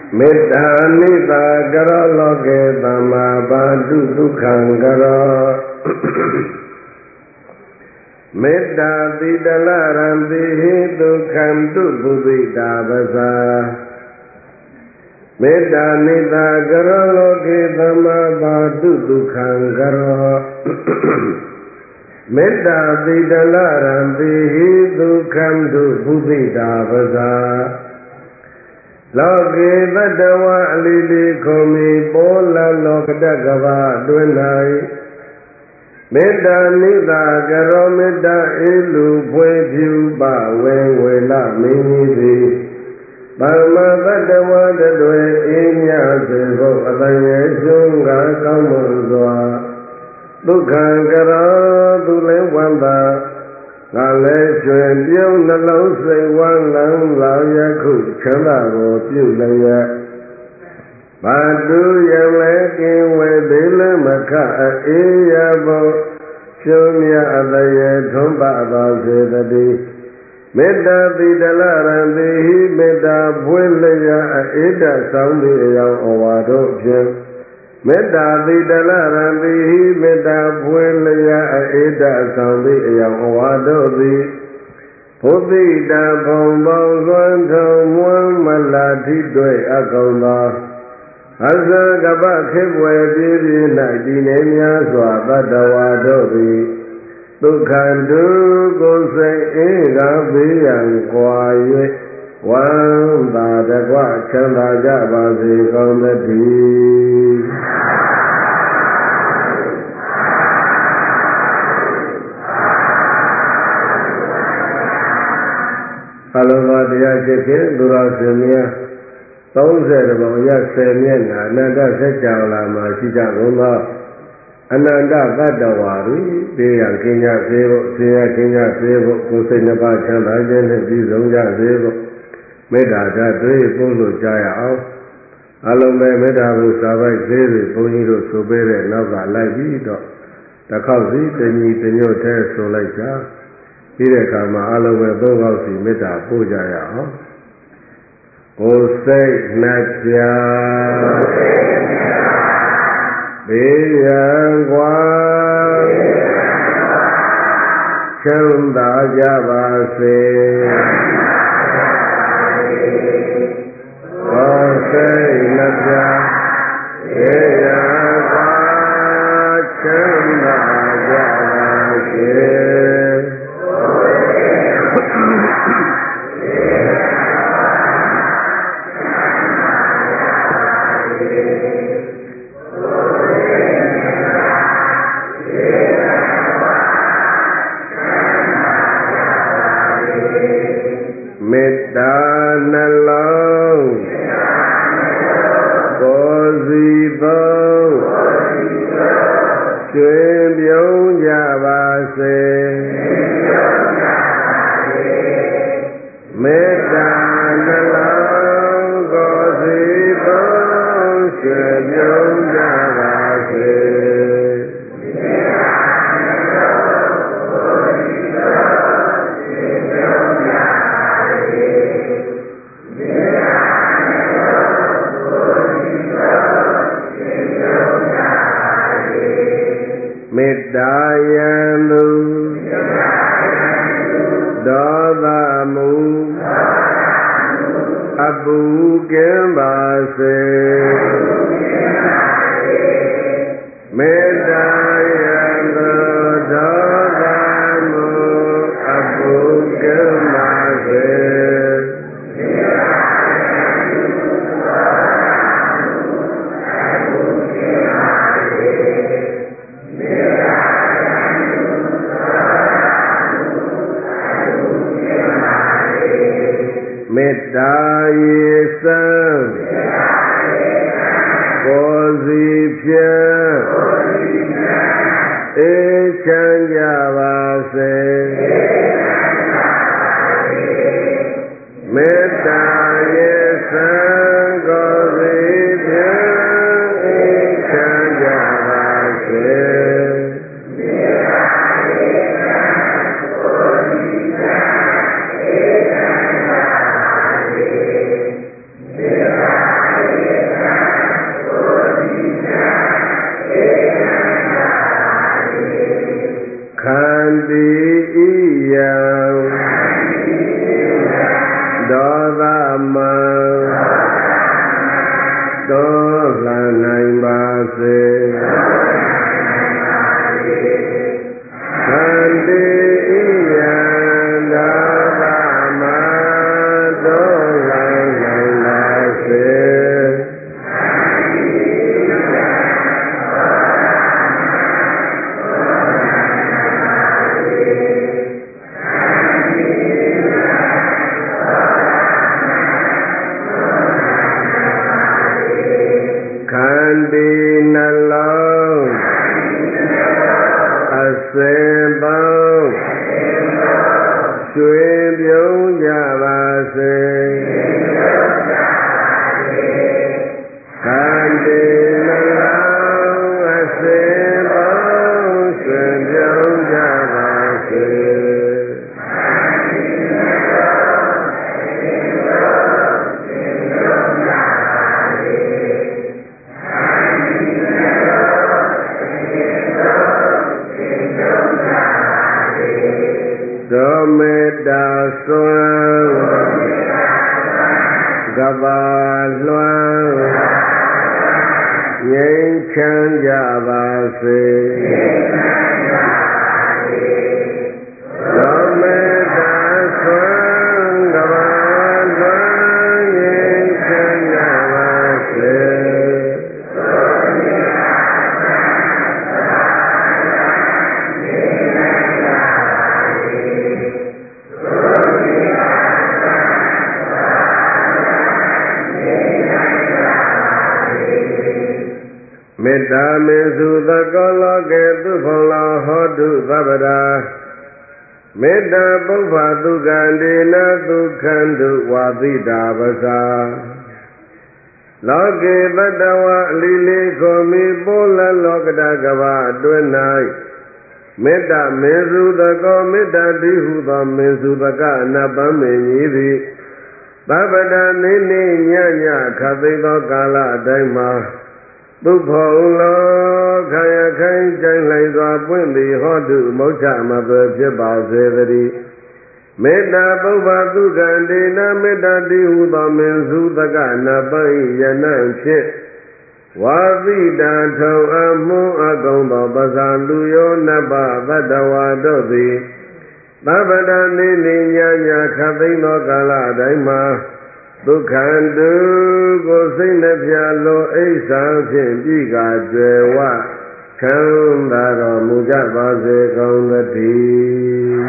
မေတ္တာနိတာကရောလောကေသမ္မာပါတုဒုက္ခံကရောမေတ္တာတိတလရံတိဟိဒုက္ခံတုပုသိတာပဇာမေတ္တာနိတာကရောလောကေသမ္မာပါတုဒုက္ခံကရောမေတ္တာတိတလရံတိဟိဒုက္ခံတုပုသိတာပဇာလောကေတတဝအလီလီခုံမီပေါ်လာလောကတကဘာအတွင်း၌မေတ္တာနိတာကရောမေတ္တာအေလူဖွေဖြူပဝေဝေလမင်းကြီးသည်ပရမတတဝတတွေအေးမြစေဖို့အတန်ရဲ့ကျွန်းကကောင်းမွန်စွာဒုက္ခံကရောသူလည်းဝန္တာငါလည်းကျွင်ပြုံးနှလုံးစိတ်ဝမ်းလန်းလာယခုချမ်းသာကိုပြုလျက်ဘာတူရလည်းကင်းဝေသေးလည်းမခအေးရဖို့ရှုံးမြအတရေထွန်းပါပါစေတည်းမေတ္တာတိတလရံတိဟိမေတ္တာပွေလျက်အေတဆောင်သည့်အယောင်အဝါတို့ဖြင့်မေတ္တာတိတလရံတိဟိမေတ္တာပွေလျက်အေတဆောင်သည့်အယောင်အဝါတို့သည်ဘုသိတာဘုံပေါင်းစွမ်းထုံမွမ်းမလာထိတွေ့အကုန်သောအဇကပခေဘွယ်ပြည့်ပြည့်၌တည်နေများစွာတတဝါတို့သည်ဒုက္ခတုကိုယ်စိတ်အေးကဘေးရန်ကွာ၍ဝမ်းသာတကွချမ်းသာကြပါစေကောင်းသတည်းအလုံးစုံတရားရှိဖြင့်သူတော်စင်များ30ပုံရ10မျက်နှာအနန္တစัจ java လာမှာရှိကြကုန်သောအနန္တတတ္တဝါတွေဘေးရန်ကင်းကြစေဖို့ဆင်းရဲကင်းကြစေဖို့ကိုယ်စိတ်နှပါချမ်းသာခြင်းနဲ့ပြည့်စုံကြစေဖို့မေတ္တာဓာတ်တွေပို့လို့ကြရအောင်အလုံးပဲမေတ္တာကိုစာပိုက်သေးတွေဘုန်းကြီးတို့ဆိုပေးတဲ့နောက်ကလိုက်ပြီးတော့တစ်ခေါက်စီတညီတညွတ်သေးဆိုလိုက်ကြပြီးတဲ့အခါမှာအလုံးပဲသုံးခေါက်စီမေတ္တာပို့ကြရအောင်ကိုယ်စိတ်နှပြဘေးရန်ကွာချမ်းသာကြပါစေကိုယ်စိတ်နှပြဘေးရန်ကွာချမ်းသာကြပါစေမေတ္တာနှလုံးကိုယ်စီသုံးကျွေးပြုံးကြပါစေမေတ္တာနှလုံးကိုယ်စီသုံးကျွေးပြုံးကြပါစေမေတ္တာယံသူဒေါသမူအပူကင်းပါစေမေတ္တာယံသူဒေါသမူအပူကင်းပါစေမေတ္တာယေစံကိုယ်စီဖြင့်အေးချမ်းကြပါစေမေတ္တာယေစံကိုယ်စီဖြင့်အေးချမ်းကြပါစေမေတ္တာယေစံကိုယ်စီဖြင့်အေးချမ်းကြပါစေသမှတော်လှန်နိုင်ပါစေခန္တီဣယံသာသမတော်လှန်နိုင်ပါစေခန္တီနှလုံးအစဉ်ပေါင်းရွှေပြုံးကြပါစေခန္တီနှလုံးအစဉ်ပေါင်းရွှေပြုံးကြပါစေသောမေတ္တာစွမ်းကဘာလွှမ်းငြိမ်းချမ်းကြပါစေသောမေတ္တာစွမ်းကဘာလွှမ်းငြိမ်းချမ်းကြပါစေမေတ္တာမေစုသကောလောကေသူဖုံလောဟောတုသဗ္ဗရာမေတ္တာပုဗ္ဗသုကံဒေနသုခန္တုဝါသီတာပစာလောကေတတဝအလီလေးခောမိပိုးလလောကတကဘာအတွင်း၌မေတ္တာမေစုသကောမေတ္တာတိဟုသောမေစုသကအနပ္ပမေညီသည်သဗ္ဗတာနေနေညညခသိသောကာလအတိုင်းမှာသုဖုံလောခယခိုင်ကြိုင်လိုက်စွာပွင့်သည်ဟောတုမုတ်ချမသွေဖြစ်ပါစေတည်းမေတ္တာပုဗ္ဗသုကံဒေနမေတ္တာတိဟုသောမင်းစုသကနပိယနံဖြစ်ဝါသီတာထုံအမှုအကုန်သောပဇာလူယောနဗ္ဗသတ္တဝါတို့သည်သဗ္ဗတနေနေညညခသိသောကာလတိုင်းမှာဒုက္ခန္တုကိုစိတ်နှပြလိုအိဋ္ဌာဖြင့်ပြီးကကျွယ်ဝချမ်းသာတော်မူကြပါစေကောင်းသတည်း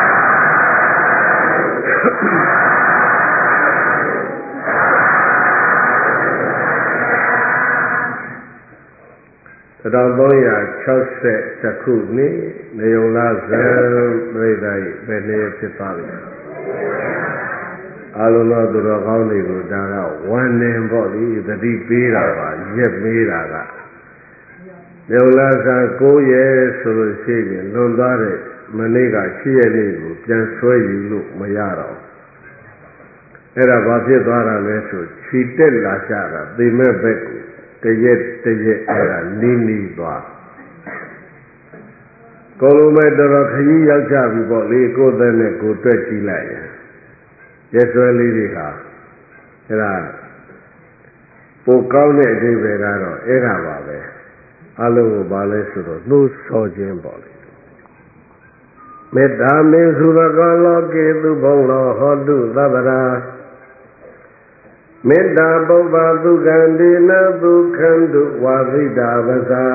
1360ခုနှစ်နေုံလဇန်ပြိဿ၏ဘယ်နေ့ဖြစ်ပါလိမ့်အလုံးသောသူတော်ကောင်းတွေကိုဒါကဝမ်းနေပေါ့လေသတိပေးတာပါရက်မေးတာကနေုံလဇန်9ရက်ဆိုလို့ရှိရင်လွန်သွားတဲ့မနေ့က10ရက်နေ့ကိုပြန်ဆွဲယူလို့မရတော့အဲ့ဒါဘာဖြစ်သွားတာလဲဆိုခြိတက်လာကြတာသိမဲ့ဘက်ကိုတရက်အဲ့ဒါနီးသွားကိုယ်လုံးမဲ့တော်ခရီးရောက်ကြပြီပေါ့လေကိုယ်သက်နဲ့ကိုယ်တွက်ကြည့်လိုက်ရင်ရက်စွဲလေးတွေဟာအဲ့ဒါပိုကောင်းတဲ့အဓိပ္ပာယ်ကတော့အဲ့ဒါပါပဲအလုံးကိုပါလဲဆိုတော့နှိုးဆော်ခြင်းပေါ့လေမေတ္တာမေစုရကောလောကေသူဘုံလောဟောတုသဗ္ဗရာမေတ္တာပုဗ္ဗသုကံဒေနသုခန္တုဝါသီတာပစာ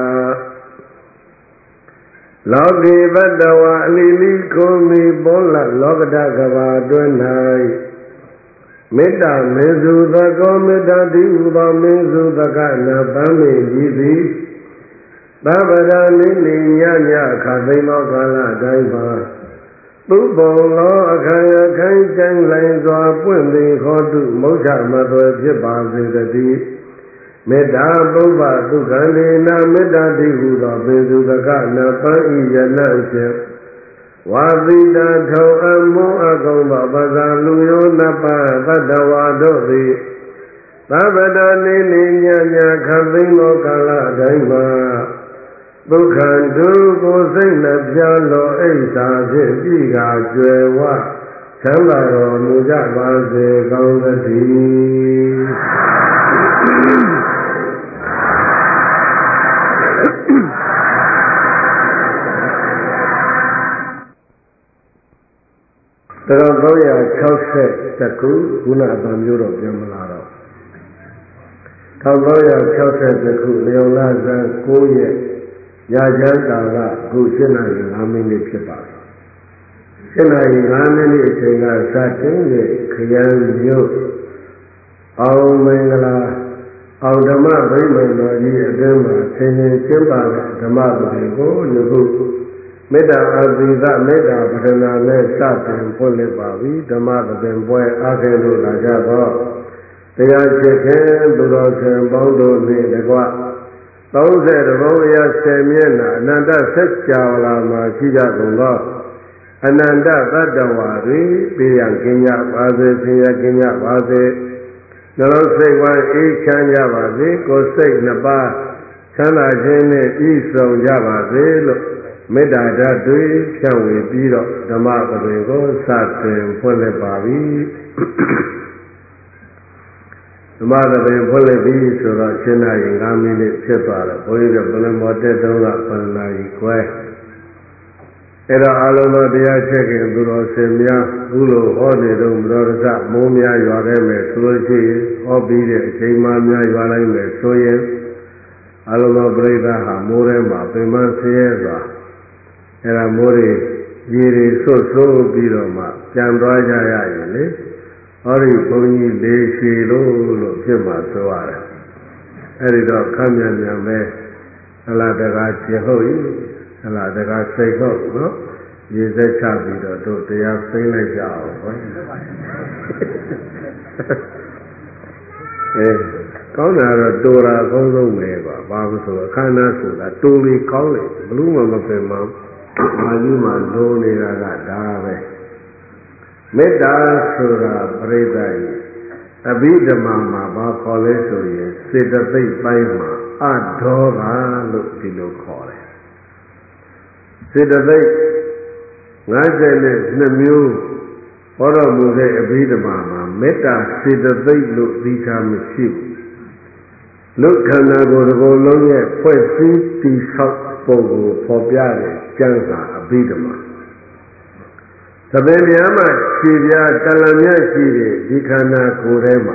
လောကေတတဝအလီလီကိုမိဘောလလောကတကဘာတွင်၌မေတ္တာမေစုသကောမေတ္တာတိဟုသောမေစုသကနာပန်းမေကြီးသည်သဗ္ဗရာနိနိညညခသိမ်းသောကာလတိုင်းမှာသူဘုံလောအခါယခိုင်ကျန်းလိုင်စွာပွင့်သည်ဟောတုမုတ်ချမသွေဖြစ်ပါစေတည်းမေတ္တာပုဗ္ဗသုခန္ဒေနမေတ္တာတိဟုသောပေစုသကနာပန်းဤယနဖြင့်ဝါသီတာထုံအမှုအကုန်သောပဇာလူယောနပသတ္တဝါတို့သည်သဗ္ဗတနေနေညညခသိမ်းသောကာလတိုင်းမှာဒုက္ခတုကိုစိတ်နှပြလောအိဋ္ဌာဖြင့်ပြီးကကျွယ်ဝချမ်းသာတော်မူကြပါစေကောင်းသတည်း1360ခုခုနအတန်မျိုးတော့ပြန်မလာတော့1360ခုလျော်လာဇန်9ရက်ညချမ်းတာကခု7နာရီ5မိနစ်ဖြစ်ပါတယ်7နာရီ5မိနစ်အချိန်ကစတင်တဲ့ခရမ်းမြို့အောင်မင်္ဂလာအောင်ဓမ္မဗိမာန်တော်ကြီးအတွင်းမှာဆင်ခြင်ကျင်းပတဲ့ဓမ္မပဒေကိုယခုမေတ္တာအာသီသမေတ္တာပဒနာနဲ့စတင်ဖွင့်လှစ်ပါပြီဓမ္မသဘင်ပွဲအားဖြင့်လို့လာကြတော့တရားချစ်ခင်သူတော်ရှင်ပေါင်းတို့နှင့်တကွ30ဘုံအရာ10မျက်နှာအနန္တဆက်ကြာလာမှာရှိကြကုန်သောအနန္တသတ္တဝါတွေပြရန်ကင်းကြပါစေဆင်းရဲကင်းကြပါစေနှလုံးစိတ်ဝမ်းအေးချမ်းကြပါစေကိုယ်စိတ်နှစ်ပါးချမ်းသာခြင်းနဲ့ဤဆုံးကြပါစေလို့မေတ္တာဓာတ်တွေဖြန့်ဝေပြီးတော့ဓမ္မပဒေကိုစတင်ဖွင့်လှစ်ပါပြီဓမ္မသဘင်ဖွင့်လှစ်ပြီးဆိုတော့7နာရီ5မိနစ်ဖြစ်သွားတော့ဘုန်းကြီးတို့ဘယ်လိုမော်တက်တော့က7နာရီခွဲအဲ့တော့အလုံးတော်တရားချက်ခင်သူတော်စင်များခုလိုဟောနေတော့မတော်တဆမိုးများရွာခဲ့မယ်ဆိုလို့ရှိရင်ဟောပြီးတဲ့အချိန်မှများရွာလိုက်မယ်ဆိုရင်အလုံးတော်ပြိဿဟာမိုးထဲမှာပင်မဆင်းရဲစွာအဲ့ဒါမိုးတွေရေတွေဆွတ်ဆိုးပြီးတော့မှပြန်သွားကြရရင်လေဟောဒီဘုန်းကြီးလေးရှည်လို့ဖြစ်မှာဆိုရတယ်အဲ့ဒီတော့ခမ်းမြန်မြန်ပဲအလားတကားကျင်ဟုတ်၏အလားတကားစိတ်ဟုတ်နော်ရေစက်ချပြီးတော့တို့တရားသိလိုက်ကြအောင်ဟောကောင်းတာတော့တိုးတာအကောင်းဆုံးပဲပါဘာလို့ဆိုတော့ခန္ဓာဆိုတာတိုးပြီးကောင်းတယ်ဘလို့မှမပင်မှာမာကြီးမှာလိုနေတာကဒါပဲမေတ္တာဆိုတာပရိသတ်ကြီးအဘိဓမ္မာမှာဘာခေါ်လဲဆိုရင်စေတသိက်ပိုင်းမှာအဒေါကလို့ဒီလိုခေါ်တယ်စေတသိက်52မျိုးဟောတော်မူတဲ့အဘိဓမ္မာမှာမေတ္တာစေတသိက်လို့သိတာမရှိဘူးလူခန္ဓာကိုယ်တစ်ခုလုံးရဲ့ဖွဲ့စည်းတည်ဆောက်ပုံကိုဖော်ပြတဲ့ကျမ်းစာအဘိဓမ္မာသဘင်များမှာခြေပြားတလံမြတ်ရှိတဲ့ဒီခန္ဓာကိုယ်ထဲမှာ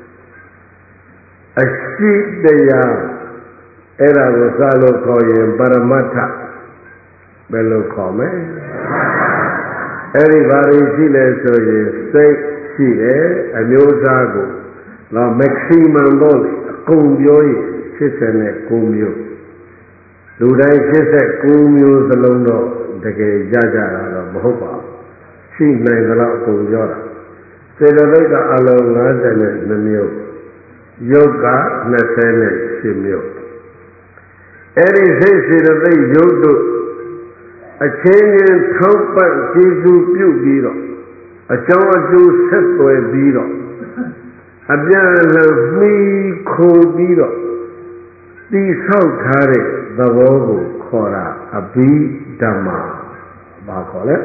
အရှိတရားအဲ့ဒါကိုစလို့ခေါ်ရင်ပရမတ္ထဘယ်လိုခေါ်မလဲအဲ့ဒီဘာတွေရှိလဲဆိုရင်စိတ်ရှိတယ်အမျိုးအစားကိုတော့ maximum တော့အကုန်ပြောရင်89မျိုးလူတိုင်း89မျိုးစလုံးတော့တကယ်ကြကြတာတော့မဟုတ်ပါဘူးရှိနိုင်သလောက်အကုန်ပြောတာစေတသိက်ကအလုံး52မျိုးယုတ်က28မျိုးအဲ့ဒီစိတ်စေတသိက်ယုတ်တို့အချင်းချင်းထောက်ပံ့ကျေးဇူးပြုပြီးတော့အကြောင်းအကျိုးဆက်သွယ်ပြီးတော့အပြန်အလှန်မှီခိုပြီးတော့တည်ဆောက်ထားတဲ့သဘောကိုခေါ်တာအဘိဓမ္မာဘာခေါ်လဲ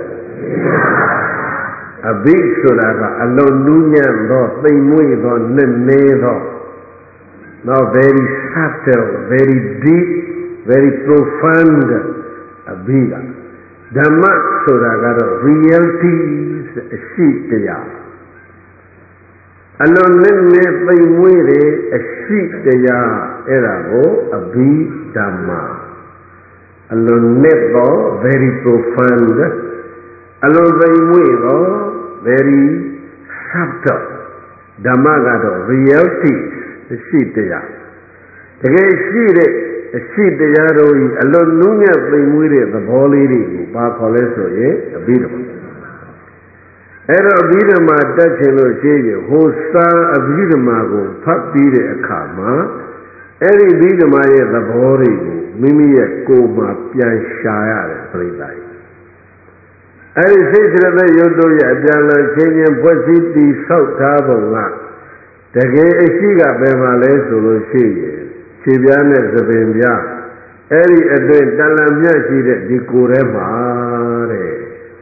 အဘိဆိုတာကအလုံးနူးညံ့သောသိမ်မွေ့သောနက်နဲသော now very subtle very deep very profound အဘိဓမ္မဆိုတာကတော့ reality အရှိတရားအလုံးနဲ့နဲ့သိမ်မွေ့တဲ့အရှိတရားအဲ့ဒါကိုအဘိဓမ္မာအလုံးနဲ့တော့ very profound အလုံးသိမ်မွေ့တော့ very subtle ဓမ္မကတော့ reality အရှိတရားတကယ်ရှိတဲ့အရှိတရားတို့ဤအလုံးနူးညံ့သိမ်မွေ့တဲ့သဘောလေးတွေကိုဘာခေါ်လဲဆိုရင်အဘိဓမ္မာအဲ့တော့အဘိဓမ္မာတက်ချင်လို့ရှိရင်ဟိုစာအဘိဓမ္မာကိုဖတ်ပြီးတဲ့အခါမှာအဲ့ဒီအဘိဓမ္မာရဲ့သဘောတွေကိုမိမိရဲ့ကိုယ်မှာပြန်ရှာရတယ်ပြိဿာကြီးအဲ့ဒီစိတ်စေတသိက်ယုတ်တို့ရဲ့အပြန်အလှန်ချင်းချင်းဖွဲ့စည်းတည်ဆောက်ထားပုံကတကယ်အရှိကဘယ်မှာလဲဆိုလို့ရှိရင်ခြေပြားနဲ့သပင်ပြားအဲ့ဒီအတွင်းတလံမြတ်ရှိတဲ့ဒီကိုယ်ထဲမှာတဲ့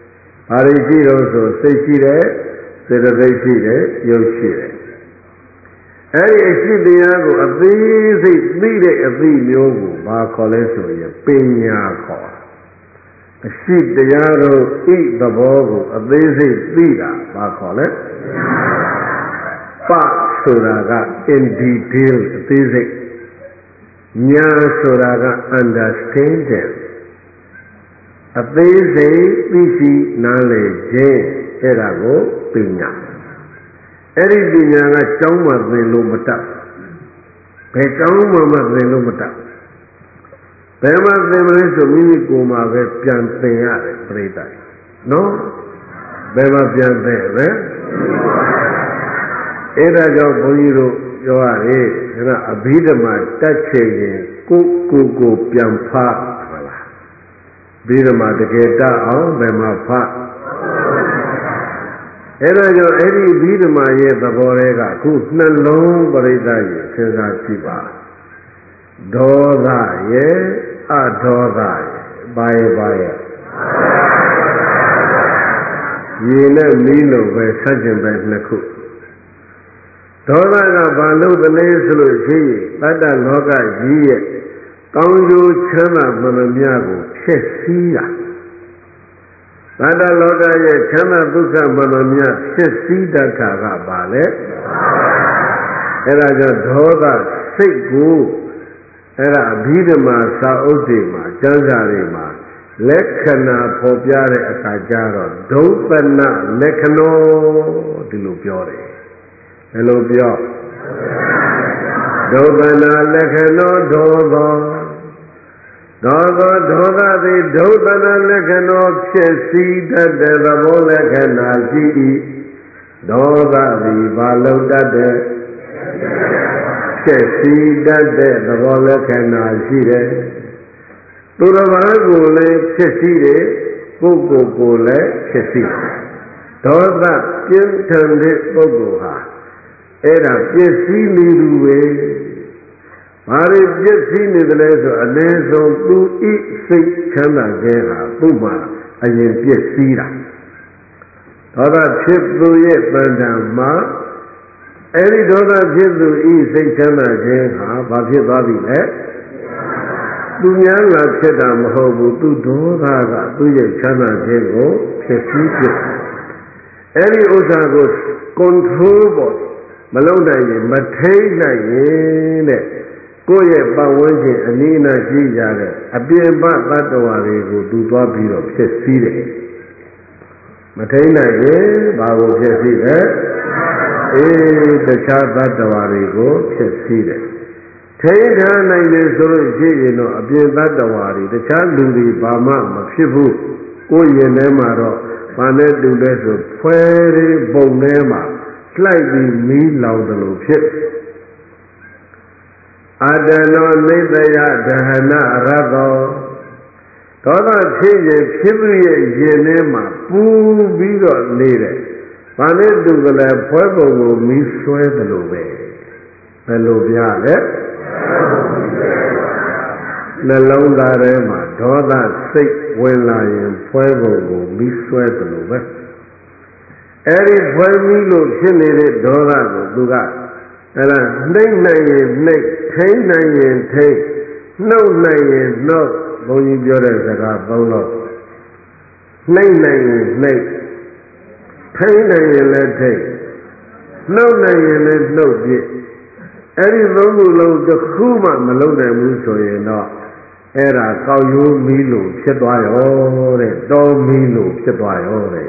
ဘာတွေရှိတော့ဆိုစိတ်ရှိတယ်စေတသိက်ရှိတယ်ရုပ်ရှိတယ်အဲ့ဒီအရှိတရားကိုအသေးစိတ်သိတဲ့အသိမျိုးကိုဘာခေါ်လဲဆိုရင်ပညာခေါ်အရှိတရားတို့ဤသဘောကိုအသေးစိတ်သိတာဘာခေါ်လဲပဆိုတာက in detail အသေးစိတ်ညာဆိုတာက understanding အသေးစိတ်သိရှိနားလည်ခြင်းအဲ့ဒါကိုပညာအဲ့ဒီပညာကကျောင်းမှာသင်လို့မတတ်ဘယ်ကျောင်းမှာမှသင်လို့မတတ်ဘယ်မှာသင်မလဲဆိုမိမိကိုယ်မှာပဲပြန်သင်ရတယ်ပြိတ္တာနော်ဘယ်မှာပြန်သင်လဲအဲ့ဒါကြောင့်ဘုန်းကြီးတို့ပြောရတယ်ဒါကအဘိဓမ္မာတက်ချင်ရင်ကိုပြန်ဖတ်ဟုတ်လားဘိဓမ္မာတကယ်တတ်အောင်ဘယ်မှာဖတ်အဲ့ဒါကြောင့်အဲ့ဒီဘိဓမ္မာရဲ့သဘောတွေကအခုနှလုံးပရိသတ်ရဲ့စဉ်းစားကြည့်ပါဒေါသရဲ့အဒေါသရဲ့ဘာရဲ့ရေနဲ့မီးလိုပဲဆက်ကျင်ပဲနှစ်ခုဒေါသကဘာလို့သလဲဆိုလို့ရှိရင်တတ္တလောကကြီးရဲ့ကောင်းကျိုးချမ်းသာမှန်သမျှကိုဖျက်ဆီးတာတတ္တလောကရဲ့ချမ်းသာဒုက္ခမှန်သမျှဖျက်ဆီးတတ်တာကဘာလဲအဲ့ဒါကြောင့်ဒေါသစိတ်ကိုအဲ့ဒါအဘိဓမ္မာစာအုပ်တွေမှာကျမ်းစာတွေမှာလက္ခဏာဖော်ပြတဲ့အခါကျတော့ဒုပ္ပနလက္ခဏောဒီလိုပြောတယ်ဘယ်လိုပြောဒုပ္ပနလက္ခဏောဒေါသသည်ဒုပ္ပနလက္ခဏောဖြစ်စီတတ်တဲ့သဘောလက္ခဏာရှိ၏ဒေါသသည်ဘာလို့တတ်တဲ့ဖြစ်စီတတ်တဲ့သဘောလက္ခဏာရှိတယ်သူတော်ဘာကိုလည်းဖြစ်စီတယ်ပုဂ္ဂိုလ်ကိုလည်းဖြစ်စီဒေါသပြင်းထန်တဲ့ပုဂ္ဂိုလ်ဟာအဲ့ဒါပစ္စည်းနေသူပဲဘာတွေပစ္စည်းနေတယ်လဲဆိုအနည်းဆုံးသူဤစိတ်ချမ်းသာခြင်းဟာသူ့မှာအရင်ပစ္စည်းတာဒေါသဖြစ်သူရဲ့တဏ္ဍာမှာအဲ့ဒီဒေါသဖြစ်သူဤစိတ်ချမ်းသာခြင်းဟာဘာဖြစ်သွားပြီလဲသူများလာဖြစ်တာမဟုတ်ဘူးသူဒေါသကသူ့ရဲ့ချမ်းသာခြင်းကိုဖြစ်စည်းဖြစ်အဲ့ဒီဥစ္စာကို control ပေါ်မလုံးနိုင်ရင်မထိန်နိုင်ရင်တဲ့ကိုယ့်ရဲ့ပတ်ဝန်းကျင်အနည်းနာရှိကြတဲ့အပြင်ပသတ္တဝါတွေကိုသူသွားပြီးတော့ဖြစ်စည်းတယ်မထိန်နိုင်ရင်ဘာကိုဖြစ်စည်းလဲတခြားသတ္တဝါတွေကိုဖြစ်စည်းတယ်ထိန်ထားနိုင်တယ်ဆိုလို့ရှိရင်တော့အပြင်သတ္တဝါတွေတခြားလူတွေဘာမှမဖြစ်ဘူးကိုယ်ရင်ထဲမှာတော့ဘာနဲ့တူလဲဆိုဖွဲတွေပုံထဲမှာလိုက်ပြီးမီးလောင်တယ်လို့ဖြစ်အတနောနိတယဒဟနရသောဒေါသဖြစ်ရင်ဖြစ်ပြီးရဲ့ရင်ထဲမှာပူပြီးတော့နေတယ်ဘာနဲ့တူကြလဲဖွဲပုံကိုမီးဆွဲတယ်လို့ပဲဘယ်လိုပြလဲနှလုံးသားထဲမှာဒေါသစိတ်ဝင်လာရင်ဖွဲပုံကိုမီးဆွဲတယ်လို့ပဲအဲ့ဒီဖွဲမီးလို့ဖြစ်နေတဲ့ဒေါသကိုသူကအဲ့ဒါနှိမ့်နိုင်ရင်နှိမ့်ထိမ့်နိုင်ရင်ထိမ့်နှုတ်နိုင်ရင်နှုတ်ဘုန်းကြီးပြောတဲ့စကားသုံးတော့နှိမ့်နိုင်ရင်နှိမ့်ထိမ့်နိုင်ရင်လည်းထိမ့်နှုတ်နိုင်ရင်လည်းနှုတ်ပြည့်အဲ့ဒီသုံးခုလုံးတစ်ခုမှမလုံးနိုင်ဘူးဆိုရင်တော့အဲ့ဒါကောက်ရိုးမီးလို့ဖြစ်သွားရောတဲ့တောမီးလို့ဖြစ်သွားရောတဲ့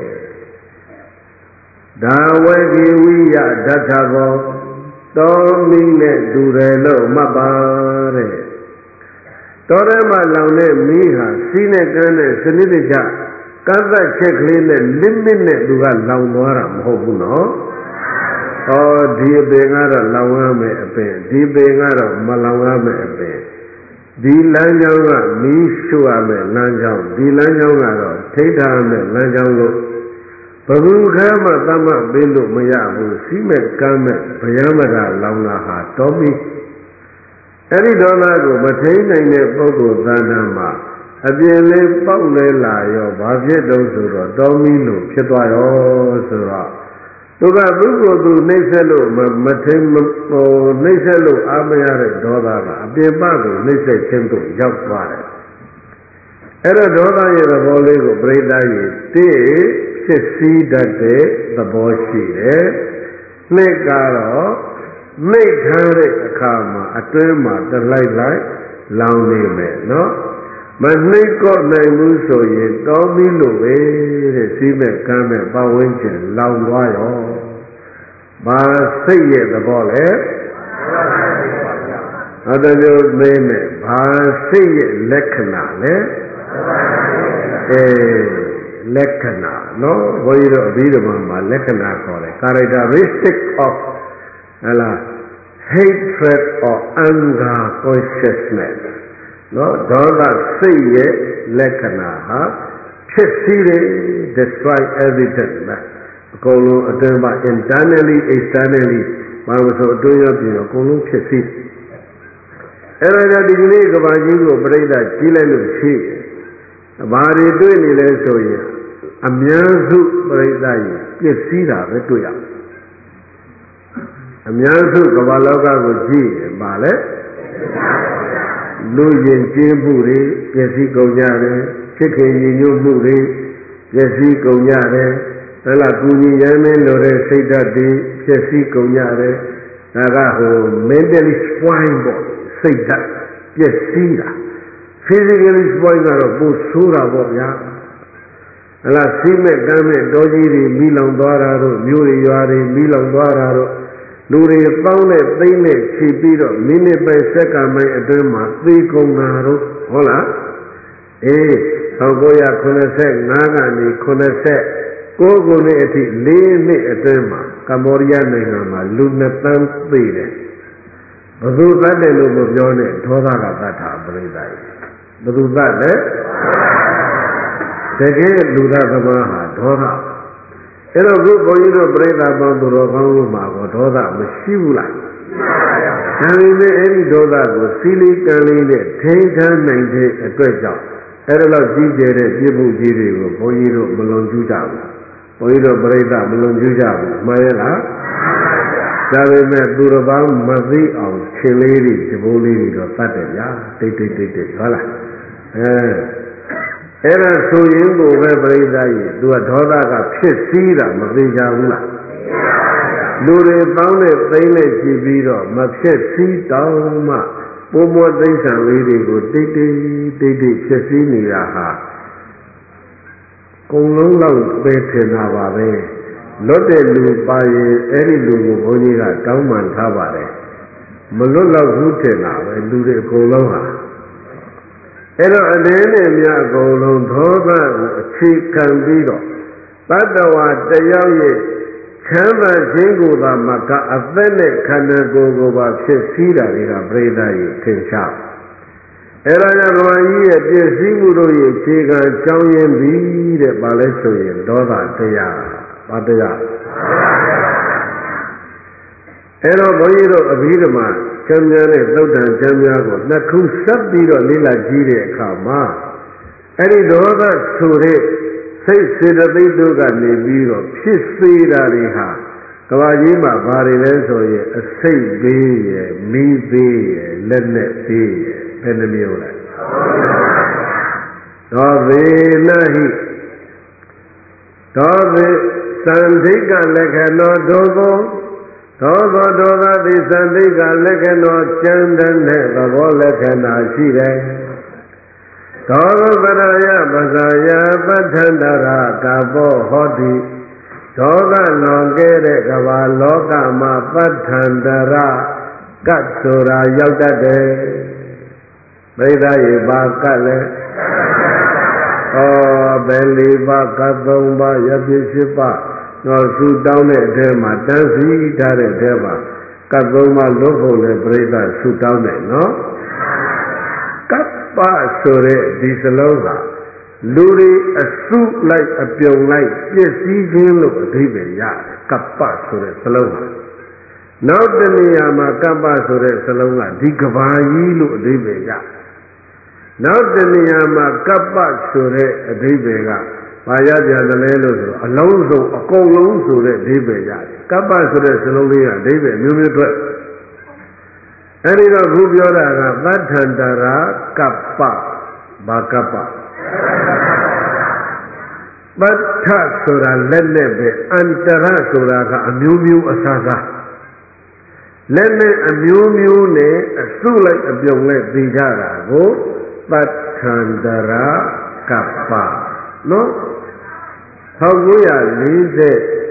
ဒါဝေကိဝိယဓတ္ထဘောတောမီးနဲ့တူတယ်လို့မှတ်ပါတဲ့တောထဲမှာလောင်တဲ့မီးဟာစီးနဲ့ကမ်းနဲ့စနစ်တကျကသတ်ချက်ကလေးနဲ့ limit နဲ့သူကလောင်သွားတာမဟုတ်ဘူးနော်။ဒီအပင်ကတော့လောင်ရမယ်အပင်ဒီပင်ကတော့မလောင်ရမယ်အပင်ဒီလမ်းကြောင်းကမီးရှို့ရမယ်လမ်းကြောင်းဒီလမ်းကြောင်းကတော့ထိတ်ထားရမယ်လမ်းကြောင်းလို့ဘယ်သူကမှသတ်မှတ်ပေးလို့မရဘူးစီးမဲ့ကမ်းမဲ့ဗျာမကလောင်တာဟာတောမီအဲ့ဒီဒေါသကိုမထိန်နိုင်တဲ့ပုဂ္ဂိုလ်သဏ္ဍာန်မှာအပြင်လေးပေါက်လဲလာရောဘာဖြစ်တော့ဆိုတော့တောမီးလို့ဖြစ်သွားရောဆိုတော့သူကသူ့ကိုယ်သူနှိမ့်ဆက်လို့မထိန်နှိမ့်ဆက်လို့အားမရတဲ့ဒေါသကအပြင်ပကိုနှိမ့်ဆက်ခြင်းသို့ရောက်သွားတယ်အဲ့တော့ဒေါသရဲ့သဘောလေးကိုပြိဿရဲ့ဖြစ်စည်းတတ်တဲ့သဘောရှိတယ်နှစ်ကတော့နှိမ့်ထားတဲ့အခါမှာအတွင်းမှာတလိုက်လောင်နေမယ်နော်မနှိမ့်ကော့နိုင်ဘူးဆိုရင်တောမီးလို့ပဲတဲ့စီးမဲ့ကမ်းမဲ့ပတ်ဝန်းကျင်လောင်သွားရောဘာစိတ်ရဲ့သဘောလဲအတမျိုးမင်းနဲ့ဘာစိတ်ရဲ့လက္ခဏာလဲလက္ခဏာနော်ဘုန်းကြီးတို့အဘိဓမ္မာမှာလက္ခဏာခေါ်တယ် characteristic of hatred or anger consciousness နော်ဒေါသစိတ်ရဲ့လက္ခဏာဟာဖြစ်စည်းတယ် destroy everything အကုန်လုံးအတွင်းမှာ internally externally ဘာလို့ဆိုအတွင်းရောက်ပြီးတော့အကုန်လုံးဖြစ်စည်းအဲ့ဒါကြောင့်ဒီကနေ့ကဘာကြီးကိုပြိဿကြီးလိုက်လို့ရှိဘာတွေတွေ့နေလဲဆိုရင်အများစုပြိဿကြီးပြည့်စည်တာပဲတွေ့ရအများစုကဘာလောကကိုကြည့်ရင်ပါလေလူရင်ကျင်းမှုတွေပြည့်စည်ကုန်ကြတယ်ချစ်ခင်ညီညွတ်မှုတွေပြည့်စည်ကုန်ကြတယ်ဟဲ့လားကုညီရမ်းမင်းလိုတဲ့စိတ်ဓာတ်တွေပြည့်စည်ကုန်ကြတယ်ဒါကmentally spoil ပေါ့စိတ်ဓာတ်ပြည့်စည်တာ physically spoil ကတော့ပိုဆိုးတာပေါ့ဗျာဟဲ့လားစိမဲ့ကမ်းမဲ့တောကြီးတွေမိလောင်သွားတာတို့မြို့တွေရွာတွေမိလောင်သွားတာတို့လူတွေပေါင်းနဲ့သိမ့်နဲ့ခြေပြီးတော့မိနစ်ပဲစက္ကန့်ပဲအတွင်းမှာသေကုန်တာတို့ဟုတ်လား1985ကနေ89ခုနှစ်အထိ4နှစ်အတွင်းမှာကမ္ဘောဒီးယားနိုင်ငံမှာလူ2သန်းသေတယ်ဘယ်သူသတ်တယ်လို့မပြောနဲ့ဒေါသကသတ်တာပြိဿကြီးဘယ်သူသတ်လဲတကယ်လူသားသမားဟာဒေါသအဲ့တော့ခုဘုန်းကြီးတို့ပြိဿပေါင်းသူတော်ကောင်းတို့မှာကောဒေါသမရှိဘူးလားဒါပေမဲ့အဲ့ဒီဒေါသကိုစီလီကံလေးနဲ့ထိန်းထားနိုင်တဲ့အတွက်ကြောင့်အဲ့ဒါတော့ကြီးကျယ်တဲ့ပြစ်မှုကြီးတွေကိုဘုန်းကြီးတို့မလွန်ကျူးကြဘူးဘုန်းကြီးတို့ပြိဿမလွန်ကျူးကြဘူးမှန်ရဲ့လားဒါပေမဲ့သူတော်ကောင်းမသိအောင်ရှင်လေးတွေဒီဘိုးလေးတွေတော့တတ်တယ်ဗျာတိတ်ဟုတ်လားအဲ့ဒါဆိုရင်ကိုပဲပြိဿကြီးသူကဒေါသကဖြစ်စည်းတာမသိကြဘူးလားလူတွေပေါင်းနဲ့သိမ့်နဲ့ကြည့်ပြီးတော့မဖြစ်စည်းတောင်းမှပုံမသိစ္ဆာလေးတွေကိုတိတ်ဖြစ်စည်းနေတာဟာကုံလုံးလောက်ပဲထင်တာပါပဲလွတ်တဲ့လူပါရင်အဲ့ဒီလူကိုဘုန်းကြီးကတောင်းပန်ထားပါတယ်မလွတ်တော့ဘူးထင်တာပဲလူတွေအကုန်လုံးဟာအဲ့တော့အနေနဲ့များအကုန်လုံးဒေါသကိုအခြေခံပြီးတော့တတ္တဝါတယောက်ရဲ့ချမ်းသာခြင်းကိုသာမကအသက်နဲ့ခန္ဓာကိုယ်ကိုပါဖြစ်စည်းတာတွေကပြိဿရဲ့ထင်ရှားအဲ့ဒါကြောင့်ဘဝကြီးရဲ့ပြည့်စည်မှုတို့ရဲ့အခြေခံကြောင်းရင်းပြီးတဲ့ဘာလဲဆိုရင်ဒေါသတရားဘာတရားအဲ့တော့ဘုန်းကြီးတို့အဘိဓမ္မာကျမ်းများနဲ့သုတ်တန်ကျမ်းများကိုနှစ်ခုဆက်ပြီးတော့လေ့လာကြည့်တဲ့အခါမှာအဲ့ဒီဒေါသဆိုတဲ့စိတ်စေတသိက်တို့ကနေပြီးတော့ဖြစ်စေတာတွေဟာကဘာကြီးမှာဘာတွေလဲဆိုရင်အစိတ်သေးရယ်မီးသေးရယ်လက်နဲ့သေးရယ်ဘယ်နှမျိုးလဲသောဝေနဟိသောဝေသံဒိကလက္ခဏောဒုသောသောသတိသံဒိကလက္ခဏောကျမ်းတဲ့သဘောလက္ခဏာရှိတယ်သောပရယပဇာယပဋ္ဌန္တရာကဘောဟောတိဒေါသလွန်ကဲတဲ့ကဘာလောကမှာပဋ္ဌန္တရာကတ်ဆိုတာရောက်တတ်တယ်ပရိသတ်ရေပါကတ်လဲဘယ်လေးပါကတ်သုံးပါရပြည့်ရှိပါတော့သူတောင်းတဲ့အထဲမှာတန်းစီထားတဲ့အထဲမှာကတ်သုံးပါလွတ်ဖို့လေပြိဿသူတောင်းတယ်နော်ကပ္ပဆိုတဲ့ဒီစလုံးကလူတွေအစုလိုက်အပြုံလိုက်ပြည့်စည်ခြင်းလို့အဓိပ္ပာယ်ရတယ်ကပ္ပဆိုတဲ့စလုံးကနောက်တနေရာမှာကပ္ပဆိုတဲ့စလုံးကဒီကဘာကြီးလို့အဓိပ္ပာယ်ရနောက်တနည်းမှာကပ္ပဆိုတဲ့အဓိပ္ပာယ်ကဘာရပြန်တယ်လဲလို့ဆိုအလုံးစုံအကုန်လုံးဆိုတဲ့အဓိပ္ပာယ်ရတယ်ကပ္ပဆိုတဲ့စလုံးလေးကအဓိပ္ပာယ်မျိုးမျိုးထွက်အဲဒီတော့ခုပြောတာကသတ္ထန္တရာကပ္ပဘာကပ္ပပဋ္ဌဆိုတာလက်နဲ့ပဲအန္တရဆိုတာကအမျိုးမျိုးအစားစားလက်နဲ့အမျိုးမျိုးနဲ့အစုလိုက်အပြုံလိုက်သိကြတာကိုပဋ္ဌန္တရာကပ္ပနော်1940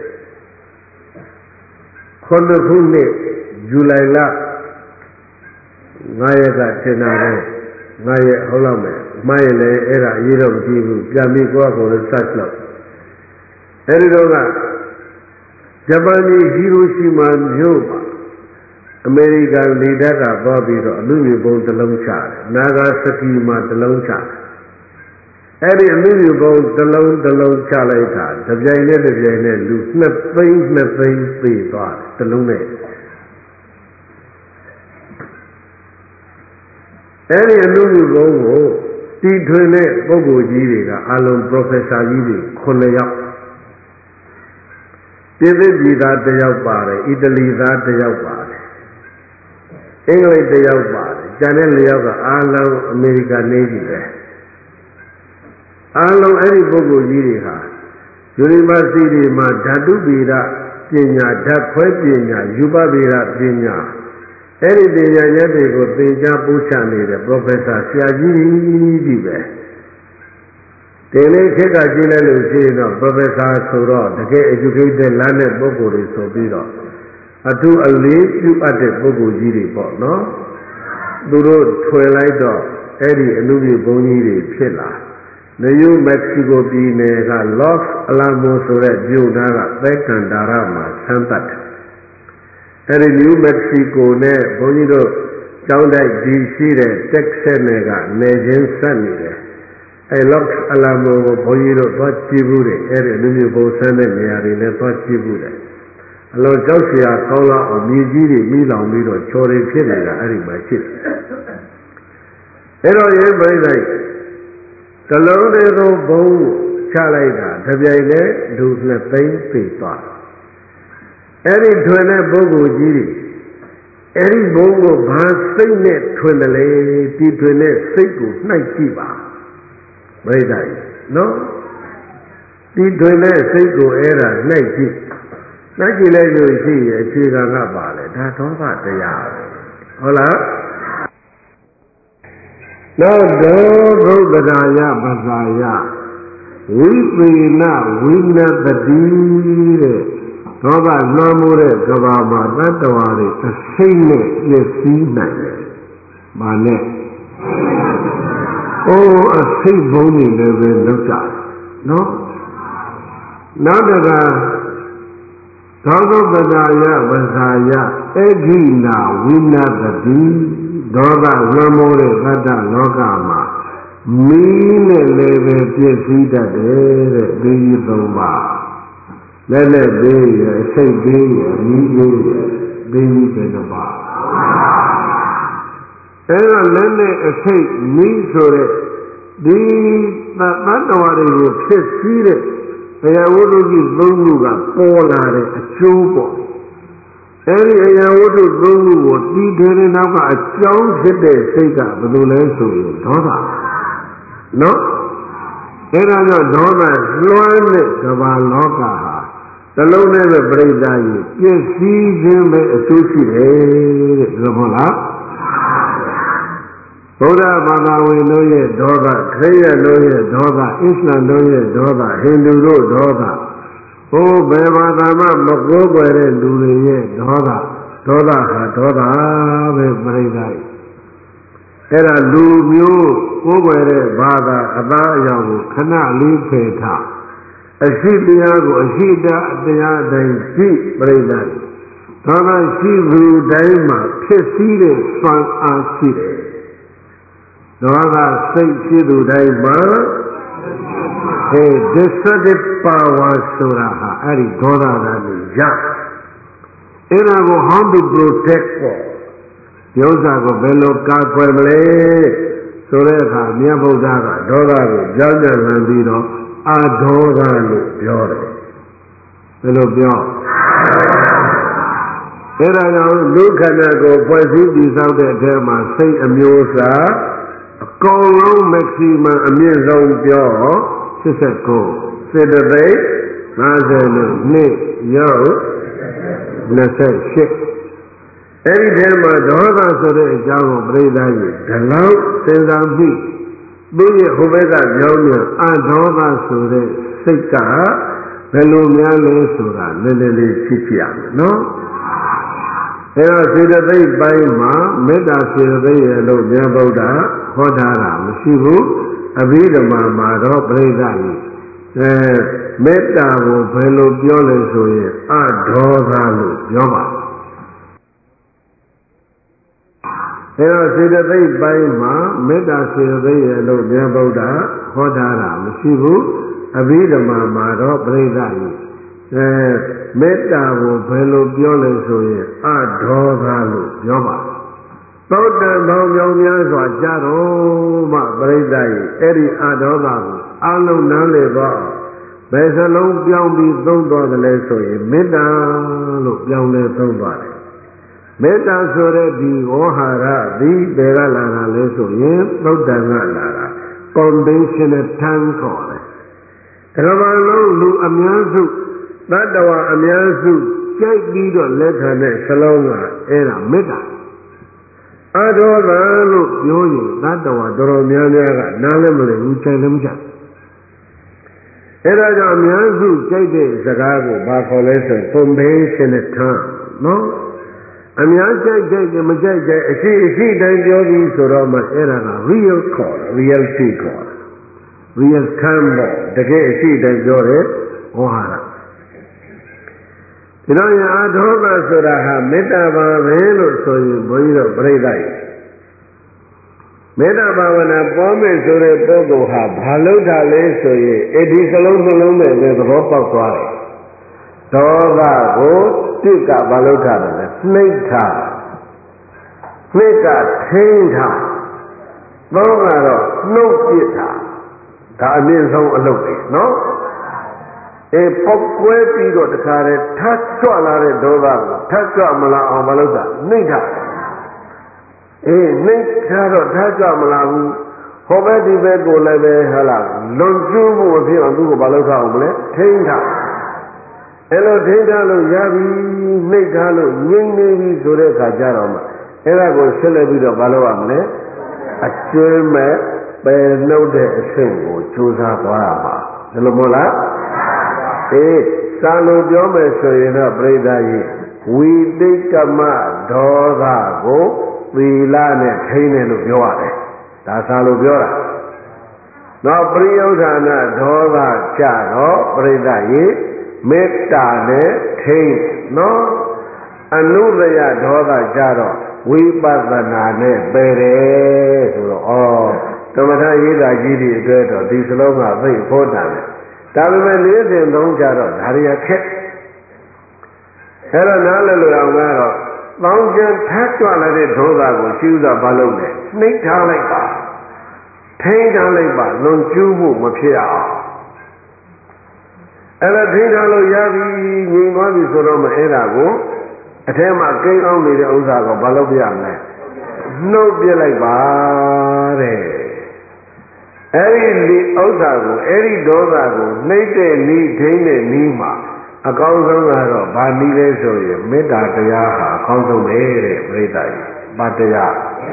ခုနှစ်ဇူလိုင်လ9 ရက်ကထင်တာပဲ9 ရက်ဟုတ်လောက်မယ်မှားရင်လည်းအဲ့ဒါအရေးတော့မကြည့်ဘူးပြန်ပြီးကိုယ့်ကိုယ်ကို search လုပ်အဲ့ဒီတော့ကဂျပန်ပြည်ဟီရိုရှီမာမြို့မှာအမေရိကန်လေတပ်ကသွားပြီးတော့အလူမျိုးပုံတစ်လုံးချတယ်နာဂါစကီမှာတစ်လုံးချတယ်အဲ့ဒီအလူမျိုးပုံတစ်လုံးချလိုက်တာတပြိုင်နဲ့လူ2 သိန်းပြေးသွားတယ်တစ်လုံးနဲ့အဲ့ဒီအလူမျိုးပုံကိုတီထွင်တဲ့ပုဂ္ဂိုလ်ကြီးတွေကအလုံး professor ကြီးတွေ9 ယောက်ပြည်သစ်ပြည်သား1 ယောက်ပါတယ်အီတလီသား1 ယောက်ပါတယ်အင်္ဂလိပ်1 ယောက်ပါတယ်ကျန်တဲ့4 ယောက်ကအားလုံးအမေရိကန်နေကြီးပဲအားလုံးအဲ့ဒီပုဂ္ဂိုလ်ကြီးတွေဟာ University မှာဓာတုဗေဒပညာဓာတ်ခွဲပညာယူပဗေဒပညာအဲ့ဒီပညာရပ်တွေကိုသင်ကြားပို့ချနေတဲ့ professor ဆရာကြီးကြီးပဲဒီနေ့ခေတ်ကကြည့်လိုက်လို့ရှိရင်တော့ professor ဆိုတော့တကယ် educated လမ်းတဲ့ပုဂ္ဂိုလ်တွေဆိုပြီးတော့အထူးအလေးပြုအပ်တဲ့ပုဂ္ဂိုလ်ကြီးတွေပေါ့နော်သူတို့ထွယ်လိုက်တော့အဲ့ဒီအလူကြီးဘုန်းကြီးတွေဖြစ်လာNew Mexico ပြည်နယ်က Los Alamos ဆိုတဲ့မြို့သားကသဲကန္တာရမှာဆန်းသက်တယ်အဲ့ဒီ New Mexico နဲ့ဘုန်းကြီးတို့ကျောင်းတိုက်ဒီရှိတဲ့ Texas နဲ့ကနေချင်းဆက်နေတယ်အဲ့ Los Alamos ကိုဘုန်းကြီးတို့သွားကြည့်ဘူးတယ်အဲ့ဒီလူမျိုးပုံစံတဲ့နေရာတွေလည်းသွားကြည့်ဘူးတယ်အလုံးကြောက်เสียကောင်းလောက်အောင်မြေကြီးတွေမိလောင်ပြီးတော့ချော်တွေဖြစ်နေတာအဲ့ဒီမှာရှိတယ်အဲ့တော့ရေးပြိဿတလုံးတွေကိုဘုံချလိုက်တာတပြိုင်နဲ့လူ2 သိန်းပြေးသွားအဲ့ဒီထွင်တဲ့ပုဂ္ဂိုလ်ကြီးတွေအဲ့ဒီဘုံကိုဘာစိတ်နဲ့ထွင်တယ်လဲဒီထွင်တဲ့စိတ်ကိုနှိုက်ကြည့်ပါပြိဿနော်ဒီထွင်တဲ့စိတ်ကိုအဲ့ဒါနှိုက်ကြည့်လိုက်လို့ရှိရင်အခြေခံကပါလေဒါဒေါသတရားဟုတ်လားနောက်ဒေါဘုဒ္ဓရာယပဇာယဝိပေနဝိနတတိတဲ့ဒေါသလွှမ်းမိုးတဲ့ကဘာမှာတတ္တဝါတွေအစိမ့်နဲ့ပြည့်စည်နိုင်တယ်။ဘာနဲ့အိုးအစိမ့်ဘုံတွေလည်းပဲလောက်ကြနော်နောက်တကသောသောပဒာယပဇာယအေဂိနာဝိနတတိဒေါသလွှမ်းမိုးတဲ့တတ္တလောကမှာမီးနဲ့လည်းပဲပြည့်စည်တတ်တယ်တဲ့ဒီ3 ပါးလက်သေးရစိတ်သေးရမီးသေးရဒီ3 ပါးအဲ့တော့လက်နဲ့အစိတ်မီးဆိုတဲ့ဒီတတ္တဝါတွေကိုဖြစ်စည်းတဲ့ဘယဝတ္ထုကြီး3 ခုကပေါ်လာတဲ့အကျိုးပေါ့အဲ့ဒီအရာဝတ္ထု3 ခုကိုတည်တယ်တဲ့နောက်ကအကြောင်းဖြစ်တဲ့စိတ်ကဘယ်လိုလဲဆိုရင်ဒေါသနော်အဲ့ဒါကြောင့်ဒေါသလွှမ်းတဲ့ကမ္ဘာလောကဟာတလုံးနဲ့ပဲပြိဿကြီးပြည့်စည်ခြင်းပဲအကျိုးရှိတယ်တဲ့ဒါဟုတ်လားဗုဒ္ဓဘာသာဝင်တို့ရဲ့ဒေါသခရစ်ယာန်တို့ရဲ့ဒေါသအစ္စလာမ်တို့ရဲ့ဒေါသဟိန္ဒူတို့ဒေါသဟိုဘယ်ဘာသာမှမကိုးကွယ်တဲ့လူတွေရဲ့ဒေါသဟာဒေါသပဲပြိဿကြီးအဲ့ဒါလူမျိုးကိုးကွယ်တဲ့ဘာသာအသားအရောင်ကိုခဏလေးဖယ်ထားအရှိတရားကိုအရှိတရားတိုင်းရှိပြိဿကြီးဒေါမရှိသူတိုင်းမှာဖြစ်စည်းတဲ့စွမ်းအားရှိတယ်ဒေါသစိတ်ရှိသူတိုင်းမှာdestructive power ဆိုတာဟာအဲ့ဒီဒေါသကနေရအဲ့ဒါကို how to protect ပေါ့ဒီဥစ္စာကိုဘယ်လိုကာကွယ်မလဲဆိုတဲ့အခါမြတ်ဗုဒ္ဓကဒေါသကိုကြောက်ကြလန်ပြီးတော့အာဒေါသလို့ပြောတယ်ဘယ်လိုပြောအဲ့ဒါကြောင့်လူခန္ဓာကိုဖွဲ့စည်းတည်ဆောက်တဲ့အထဲမှာစိတ်အမျိုးအစားအကုန်လုံး maximum အမြင့်ဆုံးပြော89စေတသိက်52ရုပ်28အဲ့ဒီထဲမှာဒေါသဆိုတဲ့အကြောင်းကိုပြိဿကြီးဒီလောက်စဉ်းစားပြီးသူရဲ့ဟိုဘက်ကကြောင်းမြန်အဒေါသဆိုတဲ့စိတ်ကဘယ်လိုများလဲဆိုတာနည်းနည်းလေးသိကြရမယ်နော်အဲ့တော့စေတသိက်ပိုင်းမှာမေတ္တာစေတသိက်ရဲ့လို့မြတ်ဗုဒ္ဓဟောထားတာမရှိဘူးအဘိဓမ္မာမှာတော့ပြိဿကြီးမေတ္တာကိုဘယ်လိုပြောလဲဆိုရင်အဒေါသလို့ပြောပါအဲ့တော့စေတသိက်ပိုင်းမှာမေတ္တာစေတသိက်ရဲ့လို့မြတ်ဗုဒ္ဓဟောထားတာမရှိဘူးအဘိဓမ္မာမှာတော့ပြိဿကြီးမေတ္တာကိုဘယ်လိုပြောလဲဆိုရင်အဒေါသလို့ပြောပါသောတန်ပေါင်းများများစွာကြတော့မှပြိဿကြီးအဲ့ဒီအဒေါသကိုအလုံးနားလေတော့ဘယ်စလုံးပြောင်းပြီးသုံးသွားတယ်လဲဆိုရင်မေတ္တာလို့ပြောင်းလဲသုံးသွားတယ်မေတ္တာဆိုတဲ့ဒီဝေါဟာရသည်ဘယ်ကလာတာလဲဆိုရင်သုတ်တန်ကလာတာ conventional term ခေါ်တယ်ဒါကမှလုံးလူအများစုသတ္တဝါအများစုကြိုက်ပြီးတော့လက်ခံတဲ့စလုံးကအဲ့ဒါမေတ္တာအဒေါသလို့ပြောရင်သတ္တဝါတော်တော်များများကနားလည်းမလည်ဘူးကြိုက်လည်းမကြိုက်အဲ့ဒါကြောင့်အများစုကြိုက်တဲ့စကားကိုဘာခေါ်လဲဆိုရင် conventional term နော်အများကြိုက်မကြိုက်အရှိတိုင်းပြောပြီးဆိုတော့မှအဲ့ဒါက real ခေါ်တယ် reality ခေါ်တယ် real term ပေါ့တကယ်အရှိတိုင်းပြောတယ်ဟောဟာလားဒီတော့အာဒေါသဆိုတာဟာမေတ္တာပါပဲလို့ဆိုရင်ဘုန်းကြီးတို့ပြိဿကြီးမေတ္တာဘာဝနာပေါ်မယ်ဆိုတဲ့ပုဂ္ဂိုလ်ဟာဘာလို့တာလဲဆိုရင်အဲ့ဒီစလုံးနှလုံးနဲ့ပဲသဘောပေါက်သွားတယ်ဒေါသကိုတစ်ကဘာလို့တာလဲနှိမ့်တာနှစ်ကထိန်းတာသုံးကတော့နှုတ်ပစ်တာဒါအမြင့်ဆုံးအလုပ်ပဲနော်ပေါက်ကွဲပြီးတော့တခါတည်းထပ်ကြွလာတဲ့ဒေါသကိုထပ်ကြွမလာအောင်မလုပ်တာနှိမ့်တာနှိမ့်ထားတော့ထပ်ကြွမလာဘူးဟောဘက်ဒီဘက်ကိုလည်းပဲဟာလားလွန်ကျူးမှုအဖြစ်အောင်သူ့ကိုမလုပ်ထားအောင်မလဲထိန်းထားအဲ့လိုထိန်းထားလို့ရပြီနှိမ့်ထားလို့ငြိမ့်နေပြီဆိုတဲ့အခါကျတော့မှအဲ့ဒါကိုဆက်လက်ပြီးတော့မလုပ်ရမလဲအကျွမ်းမဲ့ပယ်နှုတ်တဲ့အဆင့်ကိုကြိုးစားသွားရမှာဒီလိုမဟုတ်လားစာလို့ပြောမယ်ဆိုရင်တော့ပြိဿကြီးဝိတိတ်ကမဒေါသကိုသီလနဲ့ထိန်းတယ်လို့ပြောရတယ်ဒါစာလို့ပြောတာနောက်ပရိယုဌာဏဒေါသကြတော့ပြိဿကြီးမေတ္တာနဲ့ထိန်းနော်အနုရယဒေါသကြတော့ဝိပဿနာနဲ့ပယ်တယ်ဆိုတော့သမထရေးတာကြီးတွေအတွက်တော့ဒီစလုံးကသိဖို့တန်တယ်ဒါပေမဲ့၄စဉ်သုံးကြတော့ဒါရီခက်အဲ့တော့နားလည်လို့အောင်ကတော့တောင်းကျန်ထပ်ကြွလာတဲ့ဒေါသကိုရှိဥစွာမလုပ်နဲ့နှိမ့်ထားလိုက်ပါထိန်းထားလိုက်ပါလွန်ကျူးမှုမဖြစ်အောင်အဲ့ဒါထိန်းထားလို့ရပြီငြိမ်သွားပြီဆိုတော့မှအဲ့ဒါကိုအထဲမှာကိန်းအောင်နေတဲ့ဥစ္စာကိုမလုပ်ပြရမယ်နှုတ်ပြလိုက်ပါတဲ့အဲ့ဒီဥစ္စာကိုအဲ့ဒီဒေါသကိုနှိမ့်တဲ့နီးထိန်းတဲ့နီးမှာအကောင်းဆုံးကတော့ဗာနီးလဲဆိုရင်မေတ္တာတရားဟာအကောင်းဆုံးပဲတဲ့ပြိဿကြီးဗာတရား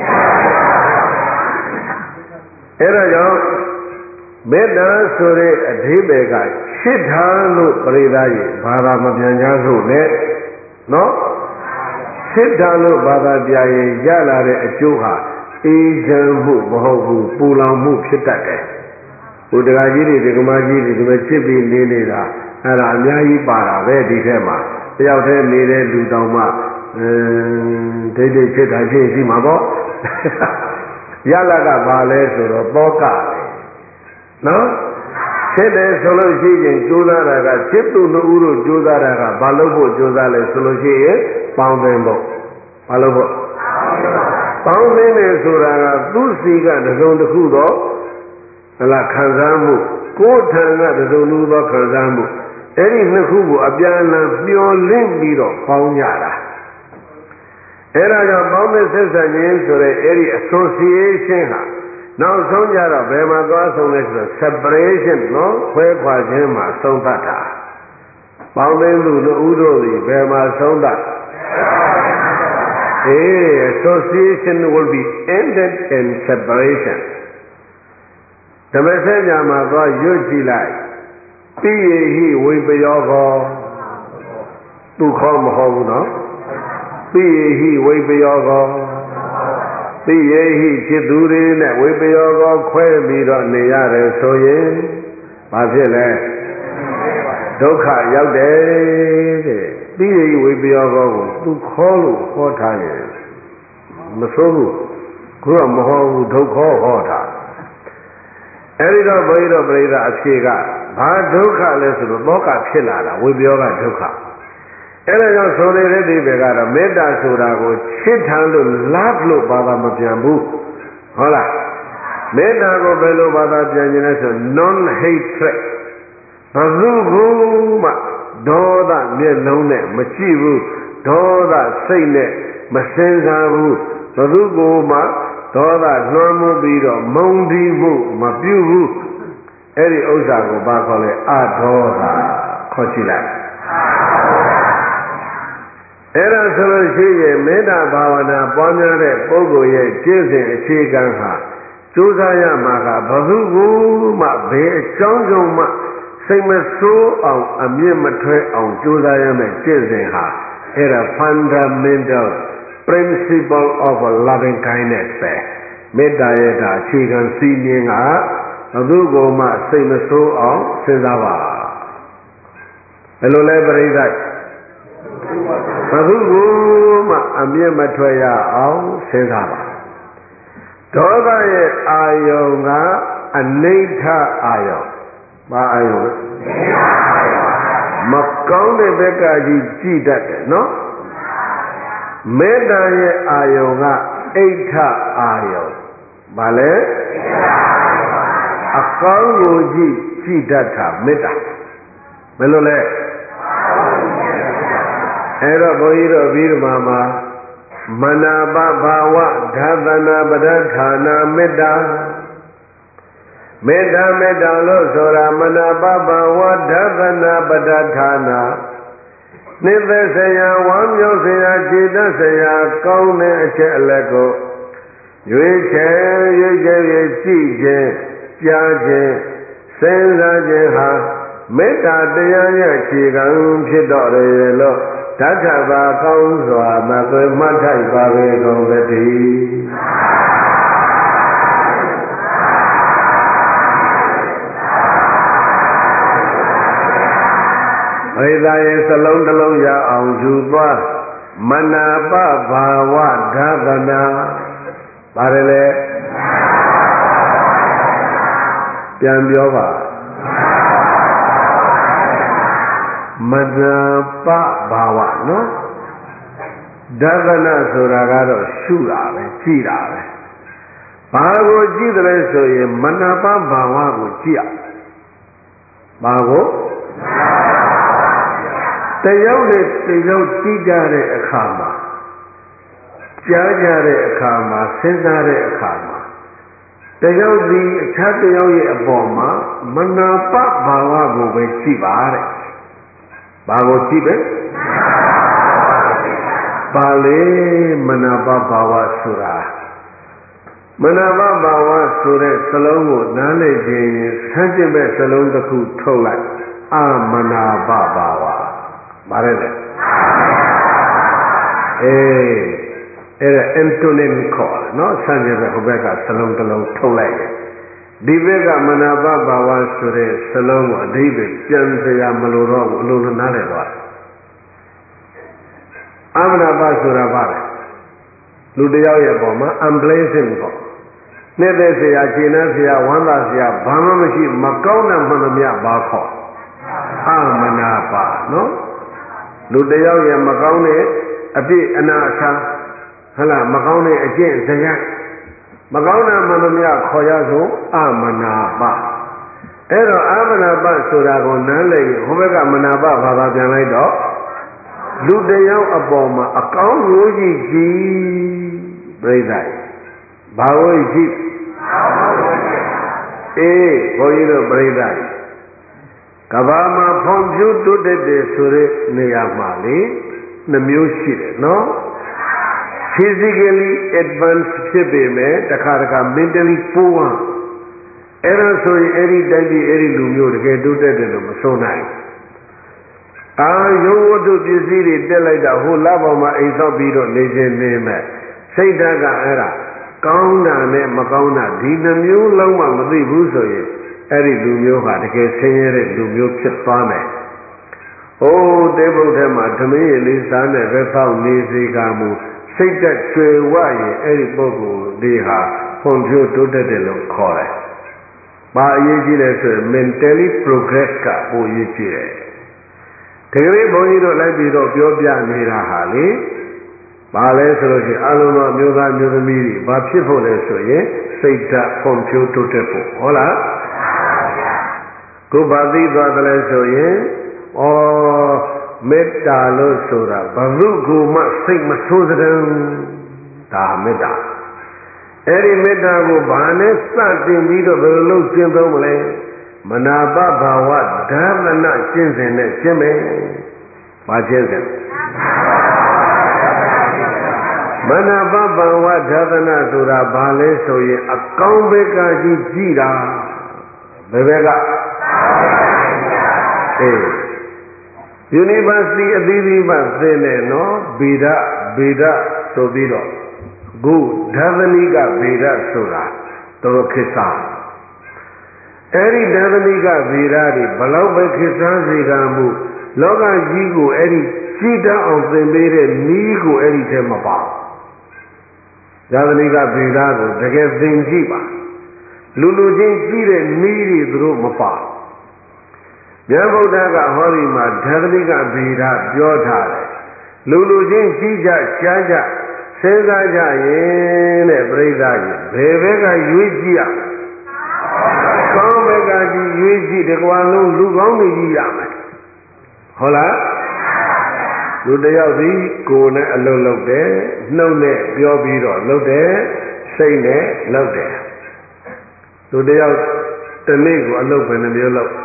အဲ့ဒါကြောင့်မေတ္တာဆိုတဲ့အဓိပ္ပာယ်ကရှစ်ထားလို့ပြိဿကြီးဘာသာမပြန်ကြစို့နဲ့နော်ရှစ်ထားလို့ဘာသာပြရင်ရလာတဲ့အကျိုးဟာအေးချမ်းမှုမဟုတ်ဘူးပူလောင်မှုဖြစ်တတ်တယ်။ဘုရားကြီးတွေဒီကမာကြီးတွေဒီမှာချစ်ပြီးနေနေတာအဲ့ဒါအများကြီးပါတာပဲဒီထဲမှာတယောက်တည်းနေတဲ့လူတောင်မှဒိဋ္ဌိဖြစ်တာဖြစ်ရှိမှာပေါ့။ရလာကဘာလဲဆိုတော့တောကပဲနော်ဖြစ်တယ်ဆိုလို့ရှိရင်ကြိုးစားတာကจิตသူနှစ်ဦးတို့ကြိုးစားတာကဘာလို့ဖို့ကြိုးစားလဲဆိုလို့ရှိရင်ပေါင်းတယ်ပေါ့ဘာလို့ဖို့ပေါင်းသိနေဆိုတာကသူ့စီကတစုံတစ်ခုတော့ဟလာခံစားမှုကိုယ်ထံကတစုံလူသောခံစားမှုအဲ့ဒီနှစ်ခုကိုအပြန်အလှန်မျောလင့်ပြီးတော့ပေါင်းကြတာအဲ့ဒါကြောင့်ပေါင်းတဲ့ဆက်ဆံခြင်းဆိုတဲ့အဲ့ဒီ association ဟာနောက်ဆုံးကြတော့ဘယ်မှာသွားဆုံးလဲဆိုတော့ separation နော်ခွဲခွာခြင်းမှာဆုံးသတ်တာပေါင်းသိလူတို့ဥတို့ဒီဘယ်မှာဆုံးသတ်association will be ended in separation ဓမ္မစကြာမှာသွားရွတ်ကြည့်လိုက်ပိယေဟိဝိပယောကောသူခေါ်မဟုတ်ဘူးနော်ပိယေဟိဝိပယောကောပိယေဟိဖြစ်သူတွေနဲ့ဝိပယောကောခွဲပြီးတော့နေရတယ်ဆိုရင်ဘာဖြစ်လဲဒုက္ခရောက်တယ်တဲ့ပိယေဟိဝိပယောကောကိုသူခေါ်လို့ဟောထားရင်မဆိုးဘူးကိုယ်ကမဟောဘူးဒုက္ခဟောတာအဲ့ဒီတော့ဘုန်းကြီးတို့ပြိဿအဖြေကဘာဒုက္ခလဲဆိုတော့သောကဖြစ်လာတာဝိပယောကဒုက္ခအဲ့ဒါကြောင့်ဆိုနေတဲ့ဒီဘက်ကတော့မေတ္တာဆိုတာကိုချစ်ထမ်းလို့ love လို့ဘာသာမပြန်ဘူးဟုတ်လားမေတ္တာကိုဘယ်လိုဘာသာပြန်ခြင်းလဲဆို non hatred ဘယ်သူမှဒေါသမျက်လုံးနဲ့မကြည့်ဘူးဒေါသစိတ်နဲ့မစင်စားဘူးဘယ်သူမှဒေါသလွှမ်းမိုးပြီးတော့မုန်းတီးမှုမပြုဘူးအဲ့ဒီဥစ္စာကိုဘာခေါ်လဲအဒေါသခေါ်ကြည့်လိုက်အဲ့ဒါဆိုလို့ရှိရင်မေတ္တာဘာဝနာပွားများတဲ့ပုဂ္ဂိုလ်ရဲ့ကျင့်စဉ်အခြေခံဟာကြိုးစားရမှာကဘယ်သူမှဘယ်အကြောင်းကြောင့်မှစိတ်မဆိုးအောင်အမြင့်မထွဲအောင်ကြိုးစားရမယ်ကျင့်စဉ်ဟာအဲ့ဒါ fundamental principle of loving kindness ပဲမေတ္တာရဲ့ဒါအခြေခံစီးမြင်ကဘယ်သူမှစိတ်မဆိုးအောင်စဉ်းစားပါဘယ်လိုလဲပြိဿဘယ်သူမှအမြင့်မထွဲရအောင်စဉ်းစားပါဒေါသရဲ့အာယုံကအနိဋ္ဌအာယုံဘာအာယုံမကောင်းတဲ့ဘက်ကကြီးကြည်တတ်တယ်နော်မေတ္တာရဲ့အာယုံကအိဋ္ဌအာယုံဘာလဲအကောင်းကိုကြည်တတ်တာမေတ္တာဘယ်လိုလဲအဲ့တော့ဘုန်းကြီးတို့ပြီးတော့မှာမနာပဘာဝဓာသနာပဒဌာနာမေတ္တာမေတ္တာလို့ဆိုတာမနာပဘာဝဓာသနာပဒဌာနာနိသဆရာဝမ်းမြောက်စရာခြေတတ်စရာကောင်းတဲ့အချက်အလက်ကိုရွေးချယ်ကြည့်ခြင်းကြားခြင်းစဉ်းစားခြင်းဟာမေတ္တာတရားရဲ့အခြေခံဖြစ်တော့တယ်လို့ဓာတ်ဘာကောင်းစွာမသွေမှတ်ထိုက်ပါပေကုန်သတည်းပရိသတ်ရဲ့စလုံးတစ်လုံးရအောင်ယူသွားမနာပဘာဝဓာသနာပါတယ်လေပြန်ပြောပါမနာပဘာဝနော်ဓာသနာဆိုတာကတော့ရှုတာပဲကြည့်တာပဲဘာကိုကြည့်တယ်ဆိုရင်မနာပဘာဝကိုကြည့်ဘာကိုတယောက်နဲ့တယောက်ကြည့်ကြတဲ့အခါမှာကြားကြတဲ့အခါမှာစဉ်းစားတဲ့အခါမှာတယောက်ဒီအခြားတယောက်ရဲ့အပေါ်မှာမနာပဘာဝကိုပဲကြည့်ပါတဲ့ဘာကိုကြည့်ပဲပါလေမနာပဘာဝဆိုတာမနာပဘာဝဆိုတဲ့စလုံးကိုနားလည်ခြင်းဆန်းကျင်မဲ့စလုံးတစ်ခုထုတ်လိုက်အမနာပဘာဝပါတယ်လေအဲ့ဒါ antonym ခေါ်တယ်နော်ဆန်းကျင်တဲ့ဟိုဘက်ကစလုံးတစ်လုံးထုတ်လိုက်တယ်ဒီဘက်ကမနာပဘာဝဆိုတဲ့စလုံးကိုအဓိပ္ပာယ်ပြန်စရာမလိုတော့ဘူးအလိုလိုနားလည်သွားတယ်အမနာပဆိုတာဘာလဲလူတယောက်ရဲ့ပေါ်မှာ unpleasant ပေါ့နှစ်သက်စရာခြေနှက်စရာဝမ်းသာစရာဘာမှမရှိမကောင်းတဲ့မှန်သမျှဘာခေါ်အမနာပနော်လူတယောက်ရဲ့မကောင်းတဲ့အပြစ်အနာအဆာ hala makaung ne ajin sayan makaung na manamya khoya so amanapa ero amanapa soda ko nan le ho beka manapaဘာပြန်လိုက်တော့လူတယောက်အပေါ်မှာအကောင်းရိုးကြီးကြီးပြိဿဘာဝိကြီးအေးဘုန်းကြီးတို့ပြိဿကဘာမှာဖွံ့ဖြိုးတိုးတက်တယ်ဆိုတဲ့နေရာမှာလေနှမျိုးရှိတယ်နော် physically advanced ဖြစ်ပေမဲ့တခါတခါ mentally poor အဲ့ဒါဆိုရင်အဲ့ဒီတိုက်ပြီးအဲ့ဒီလူမျိုးတကယ်တိုးတက်တယ်လို့မဆိုနိုင်အာယုံဝတ္ထုပစ္စည်းတွေတက်လိုက်တာဟိုလပေါ်မှာအိမ်ဆောက်ပြီးတော့နေခြင်းနေမဲ့စိတ်ဓာတ်ကအဲ့ဒါကောင်းတာနဲ့မကောင်းတာဒီနှမျိုးလုံးမှမသိဘူးဆိုရင်အဲ့ဒီလူမျိုးဟာတကယ်ဆင်းရဲတဲ့လူမျိုးဖြစ်သွားမယ်။အိုးတေဘုဒ္ဓမှာဓမင်းရည်လေးစားနဲ့ပဲဖောက်နေစေကမူစိတ်သက်ကျွယ်ဝရင်အဲ့ဒီပုဂ္ဂိုလ်ဒီဟာဖွံ့ဖြိုးတိုးတက်တယ်လို့ခေါ်တယ်။ဘာအရေးကြီးလဲဆိုရင် mentally progress ကပိုအရေးကြီးတယ်။ဒီကနေ့ဘုန်းကြီးတို့လိုက်ပြီးတော့ပြောပြနေတာဟာလေဘာလဲဆိုလို့ရှိရင်အလုံးစုံမျိုးသားမျိုးသမီးတွေဘာဖြစ်ဖို့လဲဆိုရင်စိတ်ဓာတ်ဖွံ့ဖြိုးတိုးတက်ဖို့ဟုတ်လားကိုဘာသိသွားတယ်လဲဆိုရင်ဩမေတ္တာလို့ဆိုတာဘဝကူမှစိတ်မဆိုးတဲ့ဒါမေတ္တာအဲ့ဒီမေတ္တာကိုဘာနဲ့စတင်ပြီးတော့ဘယ်လိုလုပ်ကျင့်သုံးမလဲမနာပဘာဝဓမ္မနာကျင့်စဉ်နဲ့ကျင့်မယ်ဘာကျင့်စဉ်မနာပဘာဝဓမ္မနာဆိုတာဘာလဲဆိုရင်အကောင်းဘက်ကကြီးကြည်တာဘယ်ဘက်ကUniversity အသီးသီးမှသင်တယ်နော်ဗေဒဆိုပြီးတော့ခုဓာသနိကဗေဒဆိုတာတော်ခေတ်စားအဲ့ဒီဓာသနိကဗေဒတွေဘလောက်ပဲခေတ်စားစေကမှုလောကကြီးကိုအဲ့ဒီကြည်တတ်အောင်သင်ပေးတဲ့နီးကိုအဲ့ဒီထဲမှာပါဓာသနိကဗေဒကိုတကယ်သင်ကြည့်ပါလူချင်းကြည့်တဲ့နီးတွေသူတို့မပါမြတ်ဗုဒ္ဓကဟောဒီမှာဓာသနိကဗေဒပြောထားတယ်လူချင်းကြီးကြရှားကြစဉ်းစားကြရင်တဲ့ပြိဿကြီးဘယ်ဘက်ကရွေးကြည့်ရကောင်းဘက်ကကြီးရွေးကြည့်တကွာလုံးလူကောင်းတွေကြီးရမယ်ဟုတ်လားလူတယောက်ဒီကိုယ်နဲ့အလုပ်လုပ်တယ်နှုတ်နဲ့ပြောပြီးတော့လုပ်တယ်စိတ်နဲ့လုပ်တယ်လူတယောက်တနေ့ကိုအလုပ်ပဲနှမျိုးလုပ်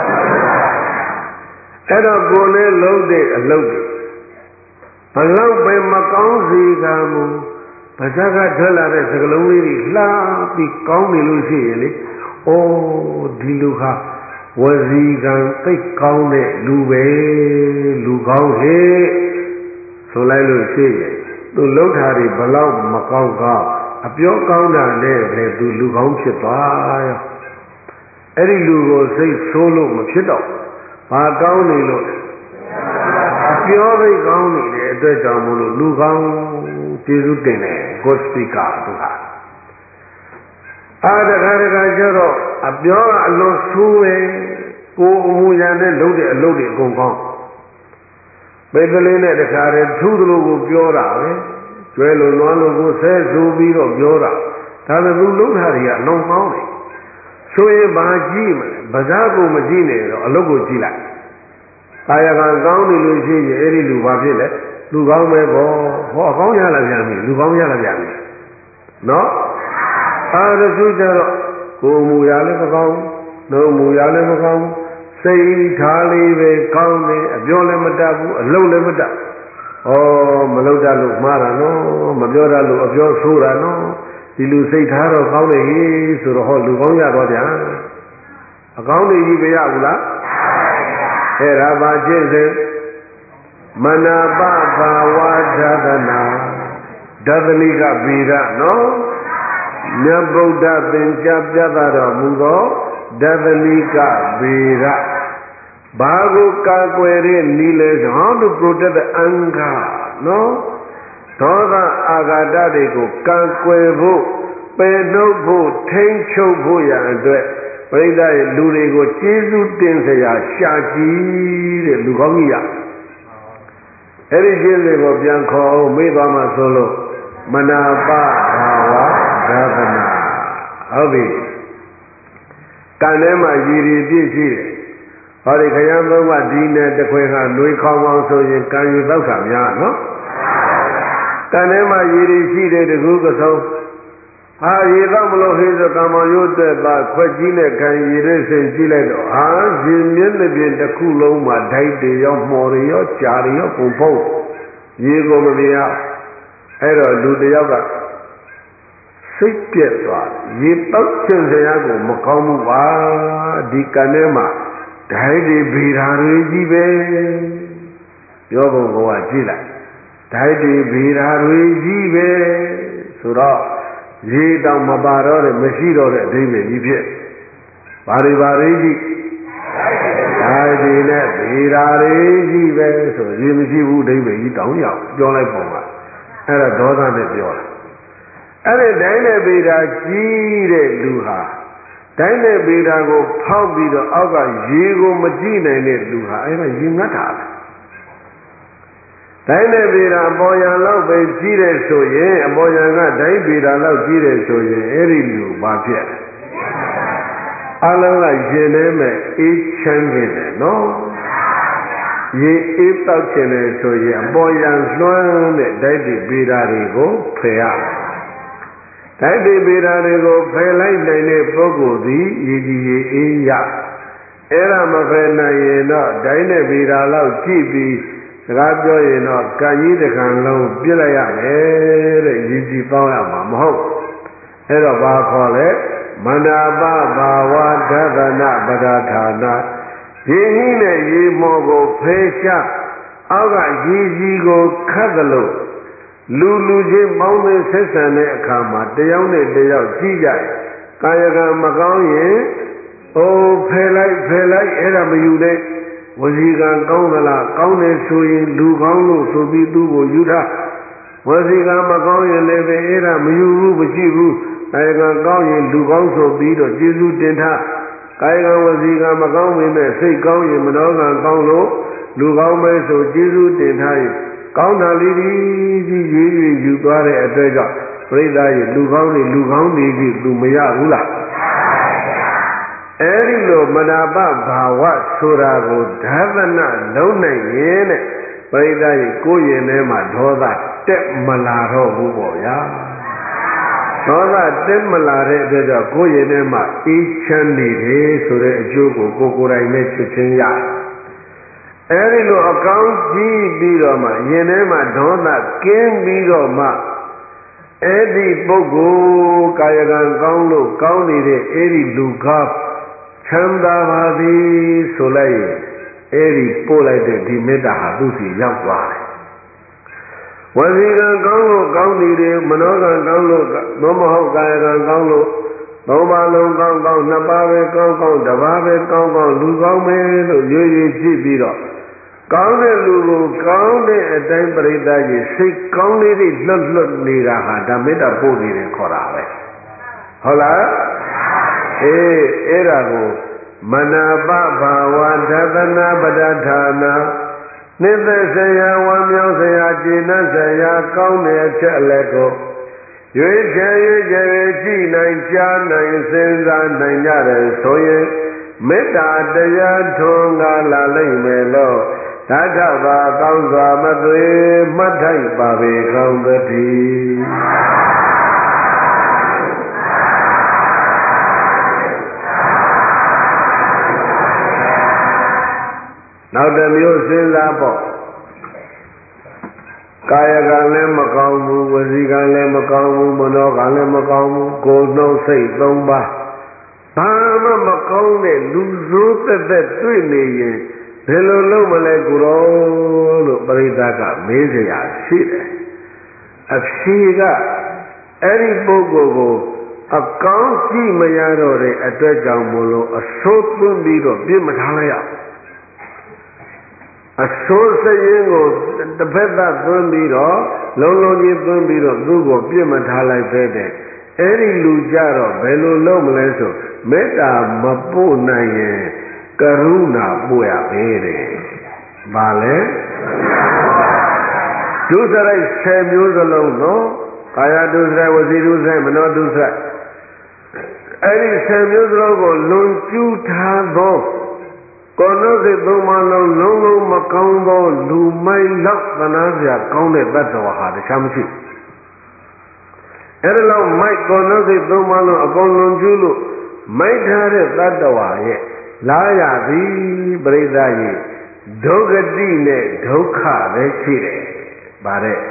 အဲ့တော့ကိုယ်နဲ့လုံးတဲ့အလုပ်တွေဘလောက်ပဲမကောင်းစေကမူပါဇက်ကထွက်လာတဲ့စကလုံးလေးတွေလှပြီးကောင်းနေလို့ရှိရင်လေအိုးဒီလူဟာဝစီကံသိကောင်းတဲ့လူပဲလူကောင်းဟဲ့ဆိုလိုက်လို့ရှိရင်သူလှုပ်တာတွေဘလောက်မကောင်းကောင်းအပြောကောင်းတာနဲ့ပဲသူလူကောင်းဖြစ်သွားရောအဲ့ဒီလူကိုစိတ်ဆိုးလို့မဖြစ်တော့ဘာကောင်းနေလို့ပြောသိကောင်းနေတဲ့အတွက်ကြောင့်မို့လို့လူကောင်းကျေးဇူးတင်တယ် good speaker သူဟာတခါကျတော့အပြောကအလွန်ဆိုးပဲကိုယ်အမူအရာနဲ့လုပ်တဲ့အလုပ်တွေအကုန်ကောင်းပဲကလေးနဲ့တခါတည်းထူးသလိုကိုပြောတာပဲကျွဲလိုလွမ်းလိုကိုဆဲဆိုပြီးတော့ပြောတာဒါပေမဲ့သူလုံးတာတွေကအလုံးကောင်းတယ်ဆိုရင်ဘာကြည့်မလဲဗဇာကိုမကြည့်နဲ့တော့အလုပ်ကိုကြည့်လိုက်ကာယကံကောင်းနေလို့ရှိရင်အဲ့ဒီလူဘာဖြစ်လဲလူကောင်းပဲပေါ့ဟောအကောင်းရလာပြန်ပြီလူကောင်းရလာပြန်ပြီနော်တချို့ကျတော့ကိုယ်မူရလည်းမကောင်းနှုတ်မူရလည်းမကောင်းစိတ်ထားလေးပဲကောင်းတယ်အပြောလည်းမတတ်ဘူးအလုပ်လည်းမတတ်မလုပ်တတ်လို့မှားတာနော်မပြောတတ်လို့အပြောဆိုးတာနော်ဒီလူစိတ်ထားတော့ကောင်းတယ်ဟေးဆိုတော့ဟောလူကောင်းရတော့ဗျာအကောင်းတွေကြီးမရဘူးလားအဲ့ဒါပါကျင့်စဉ်မနာပဘာဝဒသနာဒသနိကဗေဒနော်မြတ်ဗုဒ္ဓသင်ကြားပြသတော်မူသောဒသနိကဗေဒဘာကိုကာကွယ်တဲ့နည်းလဲဆို how to protect the anger နော်ဒေါသအာဃာတတွေကိုကာကွယ်ဖို့ပယ်နှုတ်ဖို့ထိန်းချုပ်ဖို့ရအတွက်ပရိသတ်ရဲ့လူတွေကိုကျေးဇူးတင်စရာရှာကြည့်တဲ့လူကောင်းကြီးရအဲ့ဒီကျေးဇူးကိုပြန်ခေါ်အောင်မေးသွားမှဆိုလို့မနာပဘာဝဒသနာဟုတ်ပြီကံထဲမှာရည်ရည်ပြည့်ရှိတယ်ဟောဒီခရမ်းသုံးပါးဒီနဲ့တခွေကနှွေးခေါင်းပေါင်းဆိုရင်ကံရည်သောက်တာများနော်ကံထဲမှာရည်ရည်ရှိတယ်တကူကဆုံးဟာရည်သောက်မလို့ဟေးဆိုကံမောင်ရိုးတဲ့ပါခွက်ကြီးနဲ့ခံရည်ရည်စိတ်ကြည့်လိုက်တော့ဟာရင်မျက်နှာပြင်တစ်ခုလုံးမှာဓာတ်တွေရောမှော်တွေရောကြာတွေရောပုံဖုံးရေကိုမမြင်ရအဲ့တော့လူတယောက်ကစိတ်ပြက်သွားရေတောက်ခြင်းစရာကိုမကောင်းဘူးပါဒီကံထဲမှာဓာတ်တွေဗေဒာတွေကြီးပဲပြောပုံကကြည့်လိုက်ဓာတ်တွေဗေဒာတွေကြီးပဲဆိုတော့ရေတောင်မပါတော့တဲ့မရှိတော့တဲ့အဓိပ္ပာယ်ကြီးဖြစ်ဘာတွေကြီးဓာတ်တွေနဲ့ဗေဒာတွေကြီးပဲဆိုရေမရှိဘူးအဓိပ္ပာယ်ကြီးတောင်းရအောင်ပြောလိုက်ပုံကအဲ့ဒါဒေါသနဲ့ပြောတာအဲ့ဒီတိုင်းနဲ့ဗေဒာကြီးတဲ့လူဟာတိုင်းနဲ့ဗေဒာကိုဖောက်ပြီးတော့အောက်ကရေကိုမကြည့်နိုင်တဲ့လူဟာအဲ့ဒါရေငတ်တာပဲတိုင်းနဲ့ဗေဒာအပေါ်ယံလောက်ပဲကြီးတယ်ဆိုရင်အပေါ်ယံကတိုင်းဗေဒာလောက်ကြီးတယ်ဆိုရင်အဲ့ဒီလူဘာဖြစ်လဲအလုံးကရင်ထဲမဲ့အေးချမ်းနေတယ်နော်ရေအေးတောက်ခြင်းလေဆိုရင်အပေါ်ယံလွှမ်းတဲ့တိုင်းဗေဒာတွေကိုဖယ်ရတိုက်တိပေဓာတွေကိုဖယ်လိုက်နိုင်တဲ့ပုဂ္ဂိုလ်သည်ရည်ကြည်ရည်အေးရအဲ့ဒါမဖယ်နိုင်ရင်တော့ဒိုင်းတဲ့ပေဓာလောက်ကြည့်ပြီးစကားပြောရင်တော့ကံကြီးတစ်ခံလုံးပြစ်လိုက်ရမယ်တဲ့ရည်ကြည်ပေါင်းရမှာမဟုတ်အဲ့တော့ဘာခေါ်လဲမနာပဘာဝဒသနပဒဌာနရေဟိနဲ့ရေမောကိုဖယ်ရှားအောက်ကရေကြီးကိုခတ်သလို့လူချင်းပေါင်းသိဆက်ဆံတဲ့အခါမှာတယောက်နဲ့တယောက်ကြည့်ကြကာယကံမကောင်းရင်ဖယ်လိုက်အဲ့ဒါမယူနဲ့ဝစီကံကောင်းသလားကောင်းတယ်ဆိုရင်လူကောင်းလို့ဆိုပြီးသူ့ကိုယူထားဝစီကံမကောင်းရင်လည်းပဲအဲ့ဒါမယူဘူးမရှိဘူးကာယကံကောင်းရင်လူကောင်းဆိုပြီးတော့ကျေးဇူးတင်ထားကာယကံဝစီကံမကောင်းပေမဲ့စိတ်ကောင်းရင်မနောကံကောင်းလို့လူကောင်းပဲဆိုကျေးဇူးတင်ထားရင်ကောင်းတာလေးကြီးရေးယူသွားတဲ့အတွက်ကြောင့်ပြိဿရဲ့လူကောင်းတွေကြီးသူမရဘူးလားအဲ့ဒီလိုမနာပဘာဝဆိုတာကိုဓာသနလုံးနိုင်ရင်တဲ့ပြိဿရဲ့ကိုယ်ရင်ထဲမှာဒေါသတက်မလာတော့ဘူးပေါ့ဗျာဒေါသတက်မလာတဲ့အတွက်ကြောင့်ကိုယ်ရင်ထဲမှာအေးချမ်းနေတယ်ဆိုတဲ့အကျိုးကိုကိုယ်တိုင်နဲ့ဖြစ်ချင်းရတယ်အဲဒီလိုအကောင်းကြီးပြီးတော့မှရင်ထဲမှာဒေါသကင်းပြီးတော့မှအဲ့ဒီပုဂ္ဂိုလ်ကာယကံကောင်းလို့ကောင်းနေတဲ့အဲ့ဒီလူကားချမ်းသာပါသည်ဆိုလိုက်ရင်အဲ့ဒီပို့လိုက်တဲ့ဒီမေတ္တာဟာသူ့စီရောက်သွားတယ်ဝစီကံကောင်းလို့ကောင်းနေတယ်မနောကံကောင်းလို့မဟုတ်ကာယကံကောင်းလို့သုံးပါးလုံးကောင်းနှစ်ပါးပဲကောင်းတစ်ပါးပဲကောင်းလူကောင်းမယ်လို့ရွေကြည့်ပြီးတော့ကောင်းတဲ့လူကိုကောင်းတဲ့အတိုင်းပရိသတ်ကြီးစိတ်ကောင်းလေးတွေလွတ်နေတာဟာဒါမေတ္တာပို့နေတယ်ခေါ်တာပဲဟုတ်လားအဲ့ဒါကိုမနာပဘာဝဒသနာပဒဌာနာနိသက်ဆရာဝမ်းမြောက်ဆရာကျင့်တတ်ဆရာကောင်းတဲ့အချက်အလက်ကိုရွေးချယ်ကြည့်နိုင်ကြားနိုင်စဉ်းစားနိုင်ကြတယ်ဆိုရင်မေတ္တာတရားထွန်းကားလာလိမ့်မယ်လို့သတ္ထဘာကောင်းစွာမသွေမှတ်ထိုက်ပါပေကောင်းသတည်းနောက်တစ်မျိုးစဉ်းစားပေါ့ကာယကံလည်းမကောင်းဘူးဝစီကံလည်းမကောင်းဘူးမနောကံလည်းမကောင်းဘူးကိုယ်နှုတ်စိတ်သုံးပါးဘာမှမကောင်းတဲ့လူဆိုးသက်တွေ့နေရင်ဘယ်လိုလုပ်မလဲကိုရောလို့ပရိသတ်ကမေးเสียရှိတယ်အဖြေကအဲ့ဒီပုဂ္ဂိုလ်ကိုအကောင်းကြည့်မရတော့တဲ့အတွက်ကြောင့်မို့လို့အဆိုးသွင်းပြီးတော့ပြစ်မထားလိုက်ရအဆိုးစရင်ကိုတစ်ဖက်သက်သွင်းပြီးတော့လုံးကြီးသွင်းပြီးတော့သူ့ကိုပြစ်မထားလိုက်ပဲတဲ့အဲ့ဒီလူကြတော့ဘယ်လိုလုပ်မလဲဆိုမေတ္တာမပို့နိုင်ရင်ကရုဏာပို့ရပဲတဲ့ဘာလဲဒုစရိုက်10မျိုးစလုံးနော်ကာယဒုစရိုက်ဝစီဒုစရိုက်မနောဒုစရိုက်အဲ့ဒီ10မျိုးစလုံးကိုလွန်ကျူးထားသောကိုယ်နှုတ်စိတ်သုံးပါးလုံးလုံးလုံးမကောင်းသောလူမိုက်လောက်သနာစရာကောင်းတဲ့တ attva ဟာတခြားမရှိအဲ့ဒါလောက်မိုက်ကိုယ်နှုတ်စိတ်သုံးပါးလုံးအကုန်လွန်ကျူးလို့မိုက်ထားတဲ့တ attva ရဲ့လာရသည်ပရိသတ်ကြီးဒုက္ခတိနဲ့ဒုက္ခပဲရှိတယ်ဗါတဲ့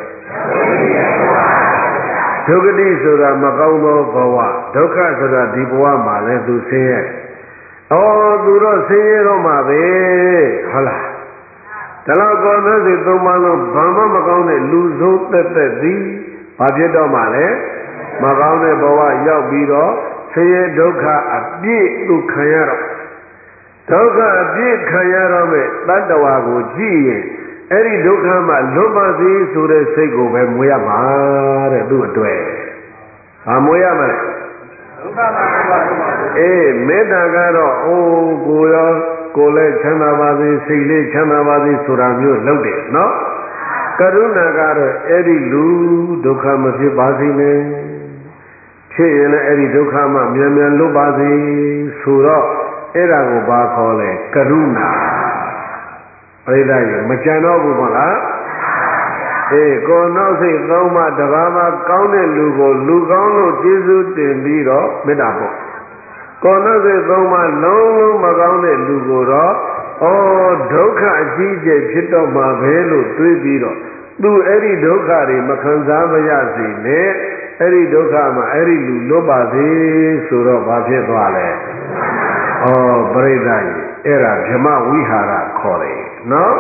ဒုက္ခတိဆိုတာမကောင်းသောဘဝဒုက္ခဆိုတာဒီဘဝမှာလဲသူဆင်းရဲသူတော့ဆင်းရဲတော့မှာပဲဟုတ်လားဒါတော့ကောသောစိတ်သုံးပါးလုံးဘာမှမကောင်းတဲ့လူဆိုးသက်သက်သည်ဘာဖြစ်တော့မှာလဲမကောင်းတဲ့ဘဝရောက်ပြီးတော့ဆင်းရဲဒုက္ခအပြည့်သူခံရတော့ဒုက္ခအပြည့်ခံရတော့မဲ့တတ္တဝါကိုကြည့်ရင်အဲ့ဒီဒုက္ခမှလွတ်ပါစေဆိုတဲ့စိတ်ကိုပဲမွေးရမှာတဲ့သူ့အတွက်ဘာမွေးရမလဲဒုက္ခမှလွတ်ပါစေမေတ္တာကတော့ကိုရောကိုလည်းချမ်းသာပါစေစိတ်လေးချမ်းသာပါစေဆိုတာမျိုးလုပ်တယ်နော်ကရုဏာကတော့အဲ့ဒီလူဒုက္ခမဖြစ်ပါစေနဲ့ဖြစ်ရင်လည်းအဲ့ဒီဒုက္ခမှမြန်မြန်လွတ်ပါစေဆိုတော့အဲ့ဒါကိုဘာခေါ်လဲကရုဏာပရိသတ်ရေမကြံတော့ဘူးမလားကိုယ်နောက်စိတ်သုံးပါးတပါးပါကောင်းတဲ့လူကိုလူကောင်းလို့ကျေးဇူးတင်ပြီးတော့မေတ္တာပို့ကိုယ်နောက်စိတ်သုံးပါးလုံးလုံးမကောင်းတဲ့လူကိုတော့ဒုက္ခအကြီးအကျယ်ဖြစ်တော့မှာပဲလို့တွေးပြီးတော့သူအဲ့ဒီဒုက္ခတွေမခံစားမရစေနဲ့အဲ့ဒီဒုက္ခမှာအဲ့ဒီလူလွတ်ပါစေဆိုတော့ဘာဖြစ်သွားလဲပရိသတ်ကြီးအဲ့ဒါဗြဟ္မဝိဟာရခေါ်တယ်နော်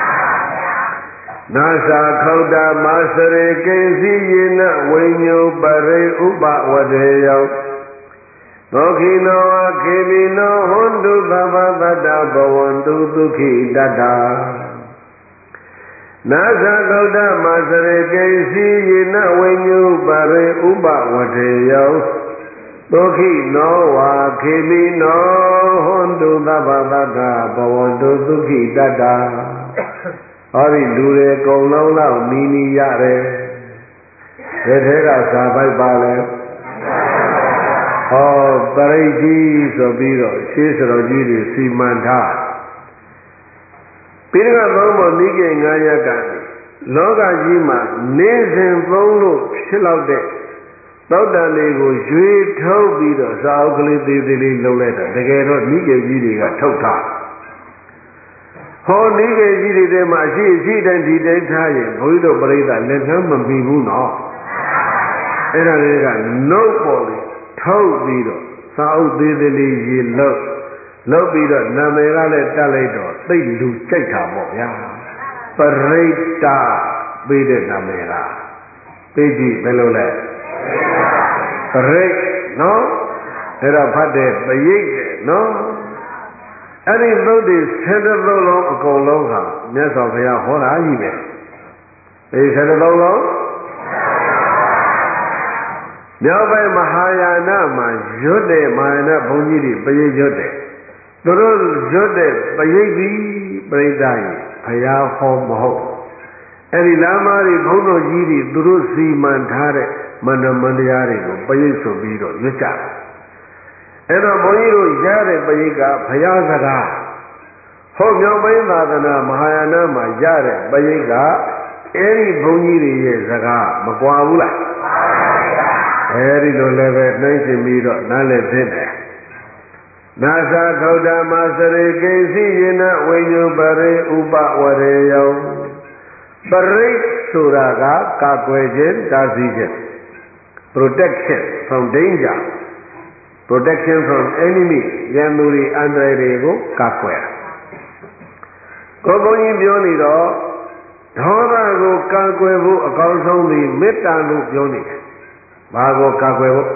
နာသာခောတ္တမစရေကိစီယေနဝိညုပရိဥပဝဒေယောသောခိနောအခေမိနောဟွန္တုသဗ္ဗတတ္တဘဝန္တုဒုက္ခိတတ္တာနာသာခောတ္တမစရေကိစီယေနဝိညုပရိဥပဝဒေယောသောခိနောဝါခေမိနောဟွန္တုသဗ္ဗတတ္တဘဝန္တုဒုက္ခိတတ္တာဟောဒီလူတွေအကုန်လုံးလောက်နီးနီးရတယ်ဒီထဲကဇာပိုက်ပါလဲပရိဋ္ဌိဆိုပြီးတော့ရှေးစတော်ကြီးတွေစီမံထားပြီးတော့သုံးဖို့နိကေ9ရက်ကလောကကြီးမှာနေစဉ်သုံးလို့ဖြစ်လောက်တဲ့သောတန်လေးကိုရွေထုတ်ပြီးတော့စာအုပ်ကလေးသေးသေးလေးလုပ်လိုက်တာတကယ်တော့နိကေကြီးတွေကထုတ်ထားနိကေကြီးတွေထဲမှာအရှိတိုင်းဒီတိုင်းထားရင်ဘုန်းကြီးတို့ပြိဿလက်နှမ်းမမီဘူးနော်အဲ့ဒါလေးကနှုတ်ပေါ်လေးထုတ်ပြီးတော့စာအုပ်သေးသေးလေးရေလုပ်ပြီးတော့နာမည်ကလည်းတက်လိုက်တော့သိလူကြိုက်တာပေါ့ဗျာပရိဋ္ဌာပေးတဲ့နာမည်ကသိကြည့်ဘယ်လိုလဲပရိဋ္ဌနော်အဲ့တော့ဖတ်တဲ့ပရိဋ္ဌနော်အဲ့ဒီသုတ်တွေ7သုတ်လုံးအကုန်လုံးဟာမြတ်စွာဘုရားဟောတာကြီးပဲဒီ7သုတ်လုံးမြောက်ပိုင်းမဟာယာနမှာရွတ်တဲ့မဟာယာနဘုန်းကြီးတွေပရိတ်ရွတ်တယ်သူတို့ရွတ်တဲ့ပရိတ်ပြီးပရိသတ်ကြီးဘုရားဟောမဟုတ်အဲ့ဒီလာမတွေဘုန်းတော်ကြီးတွေသူတို့စီမံထားတဲ့မန္တမတရားတွေကိုပရိတ်ဆိုပြီးတော့ရွတ်ကြတယ်အဲ့တော့ဘုန်းကြီးတို့ရတဲ့ပရိကဘုရားစကားဟောမြောက်ပိုင်းသာသနာမဟာယာနမှာရတဲ့ပရိကအဲ့ဒီဘုန်းကြီးတွေရဲ့စကားမကွာဘူးလားအဲ့ဒီလိုလည်းပဲနှိမ့်ရှင်ပြီးတော့နားလည်သိတယ်နာသာခောတ္တမစရေကိစီယေနဝိညုပရိဥပဝရေယောပရိဆိုတာကကာကွယ်ခြင်းတားဆီးခြင်း protection from danger protection from enemy ရန်သူတွေအန္တရာယ်တွေကိုကာကွယ်ကိုဘုန်းကြီးပြောနေတော့ဒေါသကိုကာကွယ်ဖို့အကောင်းဆုံးသည်မေတ္တာလို့ပြောနေတယ်ဘာကိုကာကွယ်ဖို့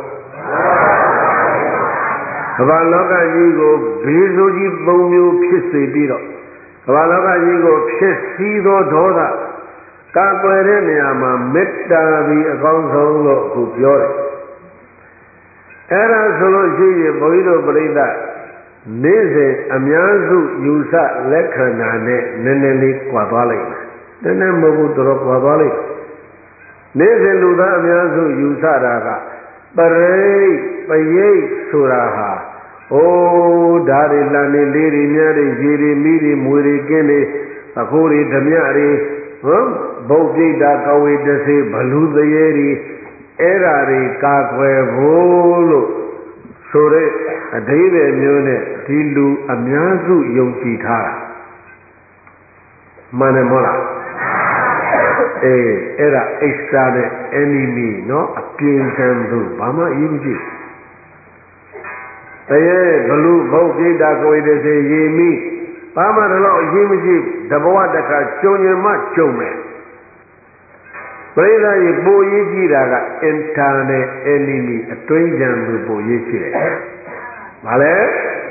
ကမ္ဘာလောကကြီးကိုဘေးဆိုးကြီး3မျိုးဖြစ်စေပြီးတော့ကမ္ဘာလောကကြီးကိုဖြစ်စည်းသောဒေါသကာကွယ်တဲ့နေရာမှာမေတ္တာပြီးအကောင်းဆုံးလို့အခုပြောတယ်အဲ့ဒါဆိုလို့ရှိရင်ဘုန်းကြီးတို့ပြိဿနေ့စဉ်အများစုယူဆလက်ခံတာနဲ့နည်းနည်းလေးကွာသွားလိုက်မယ်နည်းနည်းမဟုတ်ဘူးတော်တော်ကွာသွားလိုက်နေ့စဉ်လူသားအများစုယူဆတာကပရိတ်ပရိတ်ဆိုတာဟာအိုးဓာရီလန်နေလေးတွေများတွေရေတွေမိတွေမွေတွေကင်းတွေအခုတွေဓမြတွေဘုတ်ပြိတ္တာကဝေတစေဘလူသေးတွေအဲ့ဓာတွေကာကွယ်ဖို့လို့ဆိုတဲ့အဓိပ္ပာယ်မျိုးနဲ့ဒီလူအများစုယုံကြည်ထားတာမှန်တယ်မဟုတ်လားအဲ့ဒါ extra နဲ့ enemy เนาะအပြင်းထန်သူဘာမှအရေးမကြီးတရေဘလူဘုတ်ပြိတ္တာကဝေတစေရေမိဘာမှတော့အရေးမကြီးတဘဝတခါကြုံရင်မှကြုံမယ်ပရိသတ်ကြီးပိုရေးကြည့်တာက internal enemy အတွင်းကြံသူပိုရေးကြည့်တယ်။ဘာလဲ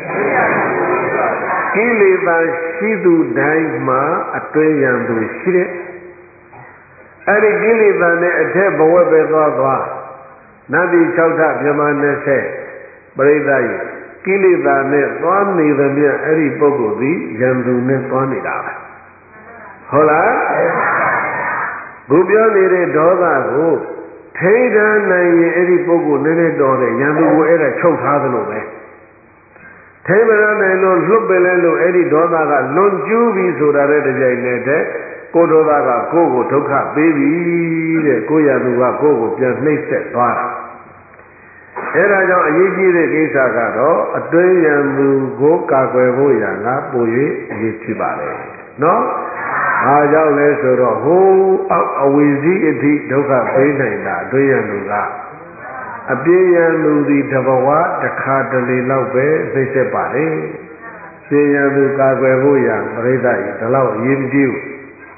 ကိလေသာရှိသူတိုင်းမှာအတွင်းကြံသူရှိတယ်။အဲ့ဒီကိလေသာနဲ့အထက်ဘဝပဲသွားနတ်ပြည်6ထမြမ20ပရိသတ်ကြီးကိလေသာနဲ့သွားနေသမျှအဲ့ဒီပုဂ္ဂိုလ်သည်ယံသူနဲ့သွားနေတာပဲ။ဟုတ်လားဘုပြောနေတဲ့ဒေါသကိုထိန်းထားနိုင်ရင်အဲ့ဒီပုဂ္ဂိုလ်နည်းနည်းတော်တယ်ရန်သူကိုအဲ့ဒါချုပ်ထားသလိုပဲထိန်းမနိုင်လို့လွတ်ပင်လဲလို့အဲ့ဒီဒေါသကလွန်ကျူးပြီဆိုတာတဲ့ကြိုင်နေတဲ့ကိုဒေါသကကိုယ့်ကိုဒုက္ခပေးပြီတဲ့ကိုရန်သူကကိုယ့်ကိုပြန်နှိပ်စက်သွားတာအဲ့ဒါကြောင့်အရေးကြီးတဲ့ကိစ္စကတော့အတွင်းရန်သူကိုကာကွယ်ဖို့ရန်ကပို၍အရေးကြီးပါလေနော်အားကြောင့်လဲဆိုတော့ဟိုးအောက်အဝီစီအထိဒုက္ခပေးနိုင်တာအတွင်းရန်သူကအပြင်းရန်သူဒီတဘဝတစ်ခါတလေလောက်ပဲသိစက်ပါလေပြင်းရန်သူကာကွယ်ဖို့ရန်ပြိဿကြီးဒီလောက်အရေးမကြီးဘူး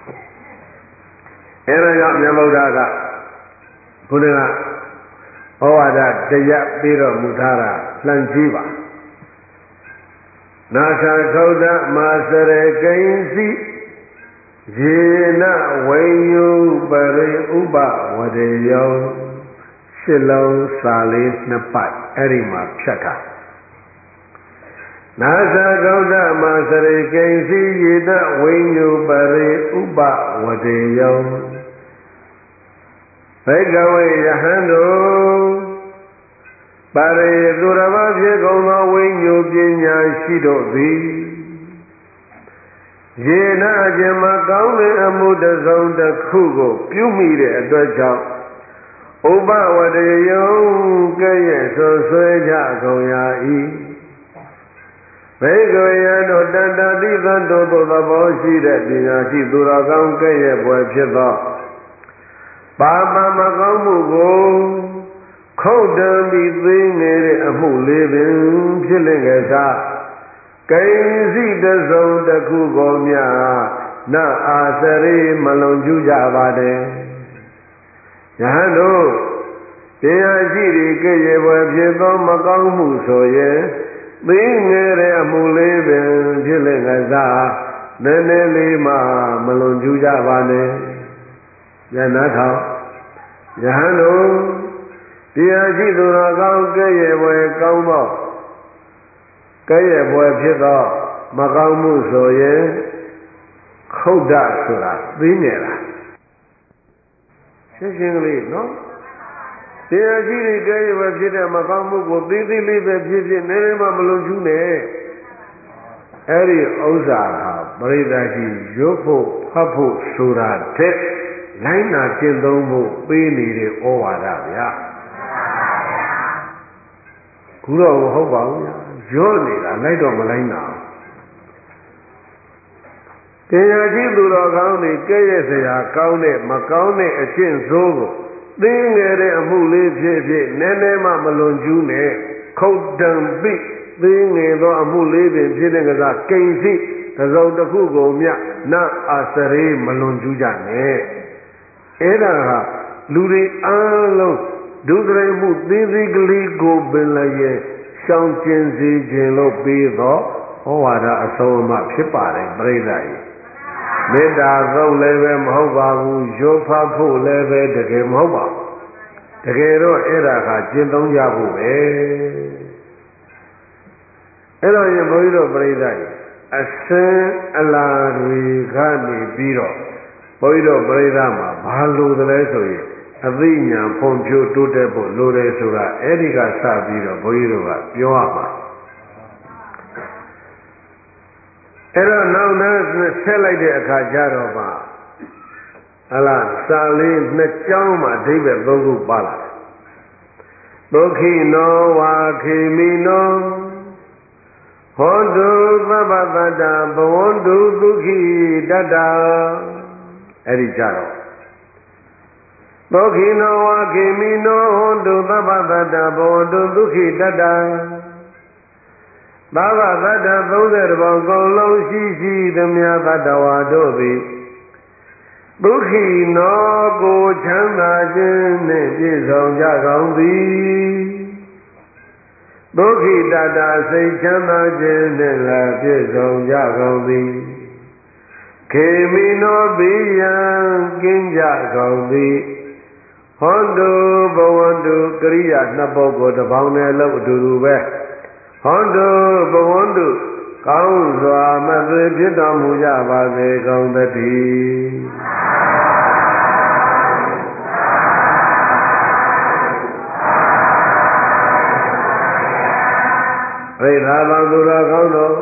အဲဒါကြောင့်မြတ်ဗုဒ္ဓကဘုရားဩဝါဒတရားပြီးတော်မူထားတာလှမ်းကြည့်ပါနာသခောဒမာစရေကိဉ္စီယေနဝိညုပရိဥပဝဒေယောရှစ်လုံးစာလေးနှစ်ပိုက်အဲ့ဒီမှာဖြတ်တာနာသခောဒမာစရေကိဉ္စီယေနဝိညုပရိဥပဝဒေယောဘိကဝေယဟန်တို့ပါရိသူရမဖြစ်ကုန်သောဝိညုပညာရှိတို့သည်ယေနာခြင်းမကောင်းတဲ့အမှုတစ်စုံတစ်ခုကိုပြုမိတဲ့အတွက်ကြောင့်ဥပဝတ္တယုံကဲ့ရဲ့ဆွဲကြကုန်ရာ၏ဘေကဝေယတို့တတတိသတ္တောသဘောရှိတဲ့ပညာရှိသူတော်ကောင်းကဲ့ရဲ့ပွဲဖြစ်သောပါပမကောင်းမှုကိုခုတ်တံပြီးသိငယ်တဲ့အမှုလေးပင်ဖြစ်လင့်ကြစားကိဉ္စီတစုံတစ်ခုကိုမြနအာစရိမလုံကျူးကြပါတဲ့ယဟန်တို့တရားရှိဒီကဲ့ရဲ့ပွဲဖြစ်သောမကောင်းမှုဆိုရင်သိငယ်တဲ့အမှုလေးပင်ဖြစ်လင့်ကြစားနည်းနည်းလေးမှမလုံကျူးကြပါနဲ့ယနာထောင်ယဟန်တို့တရားရှိသူတော်ကောင်းကဲ့ရဲ့ပွဲကောင်းသောကဲ့ရဲ့ပွဲဖြစ်သောမကောင်းမှုဆိုရင်ခုတ်ဒဆိုတာသိနေလားရှင်းရှင်းကလေးနော်တရားရှိတဲ့ကဲ့ရဲ့ပွဲဖြစ်တဲ့မကောင်းမှုကိုသိသိလေးပဲဖြစ်ဖြစ်နည်းနည်းမှမလုံကျူးနဲ့အဲ့ဒီဥစ္စာဟာပရိသတ်ကြီးရုပ်ဖို့ဖတ်ဖို့ဆိုတာတဲ့လိုင်းနာကျင့်သုံးဖို့ပေးနေတဲ့ဩဝါဒဗျာခုတော့မဟုတ်ပါဘူးဗျာရောနေတာလိုက်တော့မလိုက်နာတရားရှိသူတော်ကောင်းတွေကဲ့ရဲ့စရာကောင်းတဲ့မကောင်းတဲ့အကျင့်ဆိုးကိုသိငယ်တဲ့အမှုလေးဖြစ်ဖြစ်နည်းနည်းမှမလွန်ကျူးနဲ့ခုတ်တံပိသိငယ်သောအမှုလေးပင်ဖြစ်တဲ့ကစားကိဉ္စီတစ်စုံတစ်ခုကိုမြနအာစရေမလွန်ကျူးကြနဲ့အဲ့ဒါဟာလူတွေအားလုံးဒုစရိုက်မှုသေးသေးကလေးကိုပင်လည်းရဲ့ရှောင်ကျင်စေခြင်းလို့ပြီးတော့ဟောဝါဒအဆုံးအမဖြစ်ပါတယ်ပြိဿကြီးမေတ္တာသုတ်လည်းပဲမဟုတ်ပါဘူးရုပ်ဖတ်ဖို့လည်းပဲတကယ်မဟုတ်ပါဘူးတကယ်တော့အဲ့ဒါဟာကျင့်သုံးကြဖို့ပဲအဲ့တော့ရင်ဘုန်းကြီးတို့ပြိဿကြီးအစင်းအလာတွေကနေပြီးတော့ဘုန်းကြီးတို့ပြိဿမှာဘာလို့သလဲဆိုရင်အသိဉာဏ်ဖွံ့ဖြိုးတိုးတက်ဖို့လိုတယ်ဆိုတာအဲ့ဒီကစပြီးတော့ဘုန်းကြီးတို့ကပြောရမှာအဲ့တော့နောက်နောက်ဆက်လိုက်တဲ့အခါကျတော့မှဟလားစာလေးနှစ်ကြောင်းမှအဓိပ္ပာယ်သုံးခုပါလာတယ်ဒုက္ခိနောဝါခေမိနောဟောတုသဗ္ဗတ္တဘဝန္တုဒုက္ခိတတ္တအဲ့ဒီကြတော့ဒုက္ခိနောဝါခေမိနောဟောတုသဗ္ဗတ္တဘဝန္တုဒုက္ခိတတ္တသဗ္ဗတ္တ30ဘောင်ကုန်လုံးရှိသမျှတတ္တဝါတို့သည်ဒုက္ခိနောကိုချမ်းသာခြင်းနှင့်ပြည့်စုံကြကုန်သည်ဒုက္ခိတတ္တစိတ်ချမ်းသာခြင်းနှင့်လည်းပြည့်စုံကြကုန်သည်ခေမိနောပိယံကင်းကြကုန်သည်ဟောတုဘဝန္တုကရိယာနှစ်ပုဂ္ဂိုလ်တစ်ပေါင်းနဲ့လို့အတူတူပဲဟောတုဘဝန္တုကောင်းစွာမသွေဖြစ်တော်မူကြပါစေကုန်သတည်းဝိသာဘသူတော်ကောင်းတော်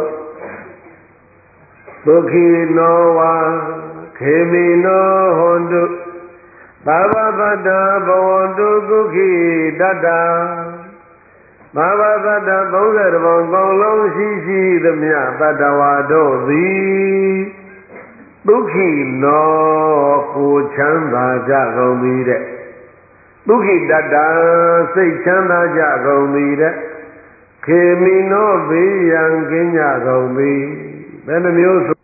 ဒုက္ခိနောဝါခေမိနောဟောတုသဗ္ဗပတ္တဘဝန္တုဒုက္ခိတတ္တသဗ္ဗတ္တ30ဘောင်ကောင်းလုံးရှိသမျှတတ္တဝါတို့သည်ဒုက္ခိနောကိုချမ်းသာကြကုန်သည်တဲ့ဒုက္ခိတတ္တစိတ်ချမ်းသာကြကုန်သည်တဲ့ခေမိနောဘေးရန်ကင်းကြကုန်သည်ဘယ်နှမျိုး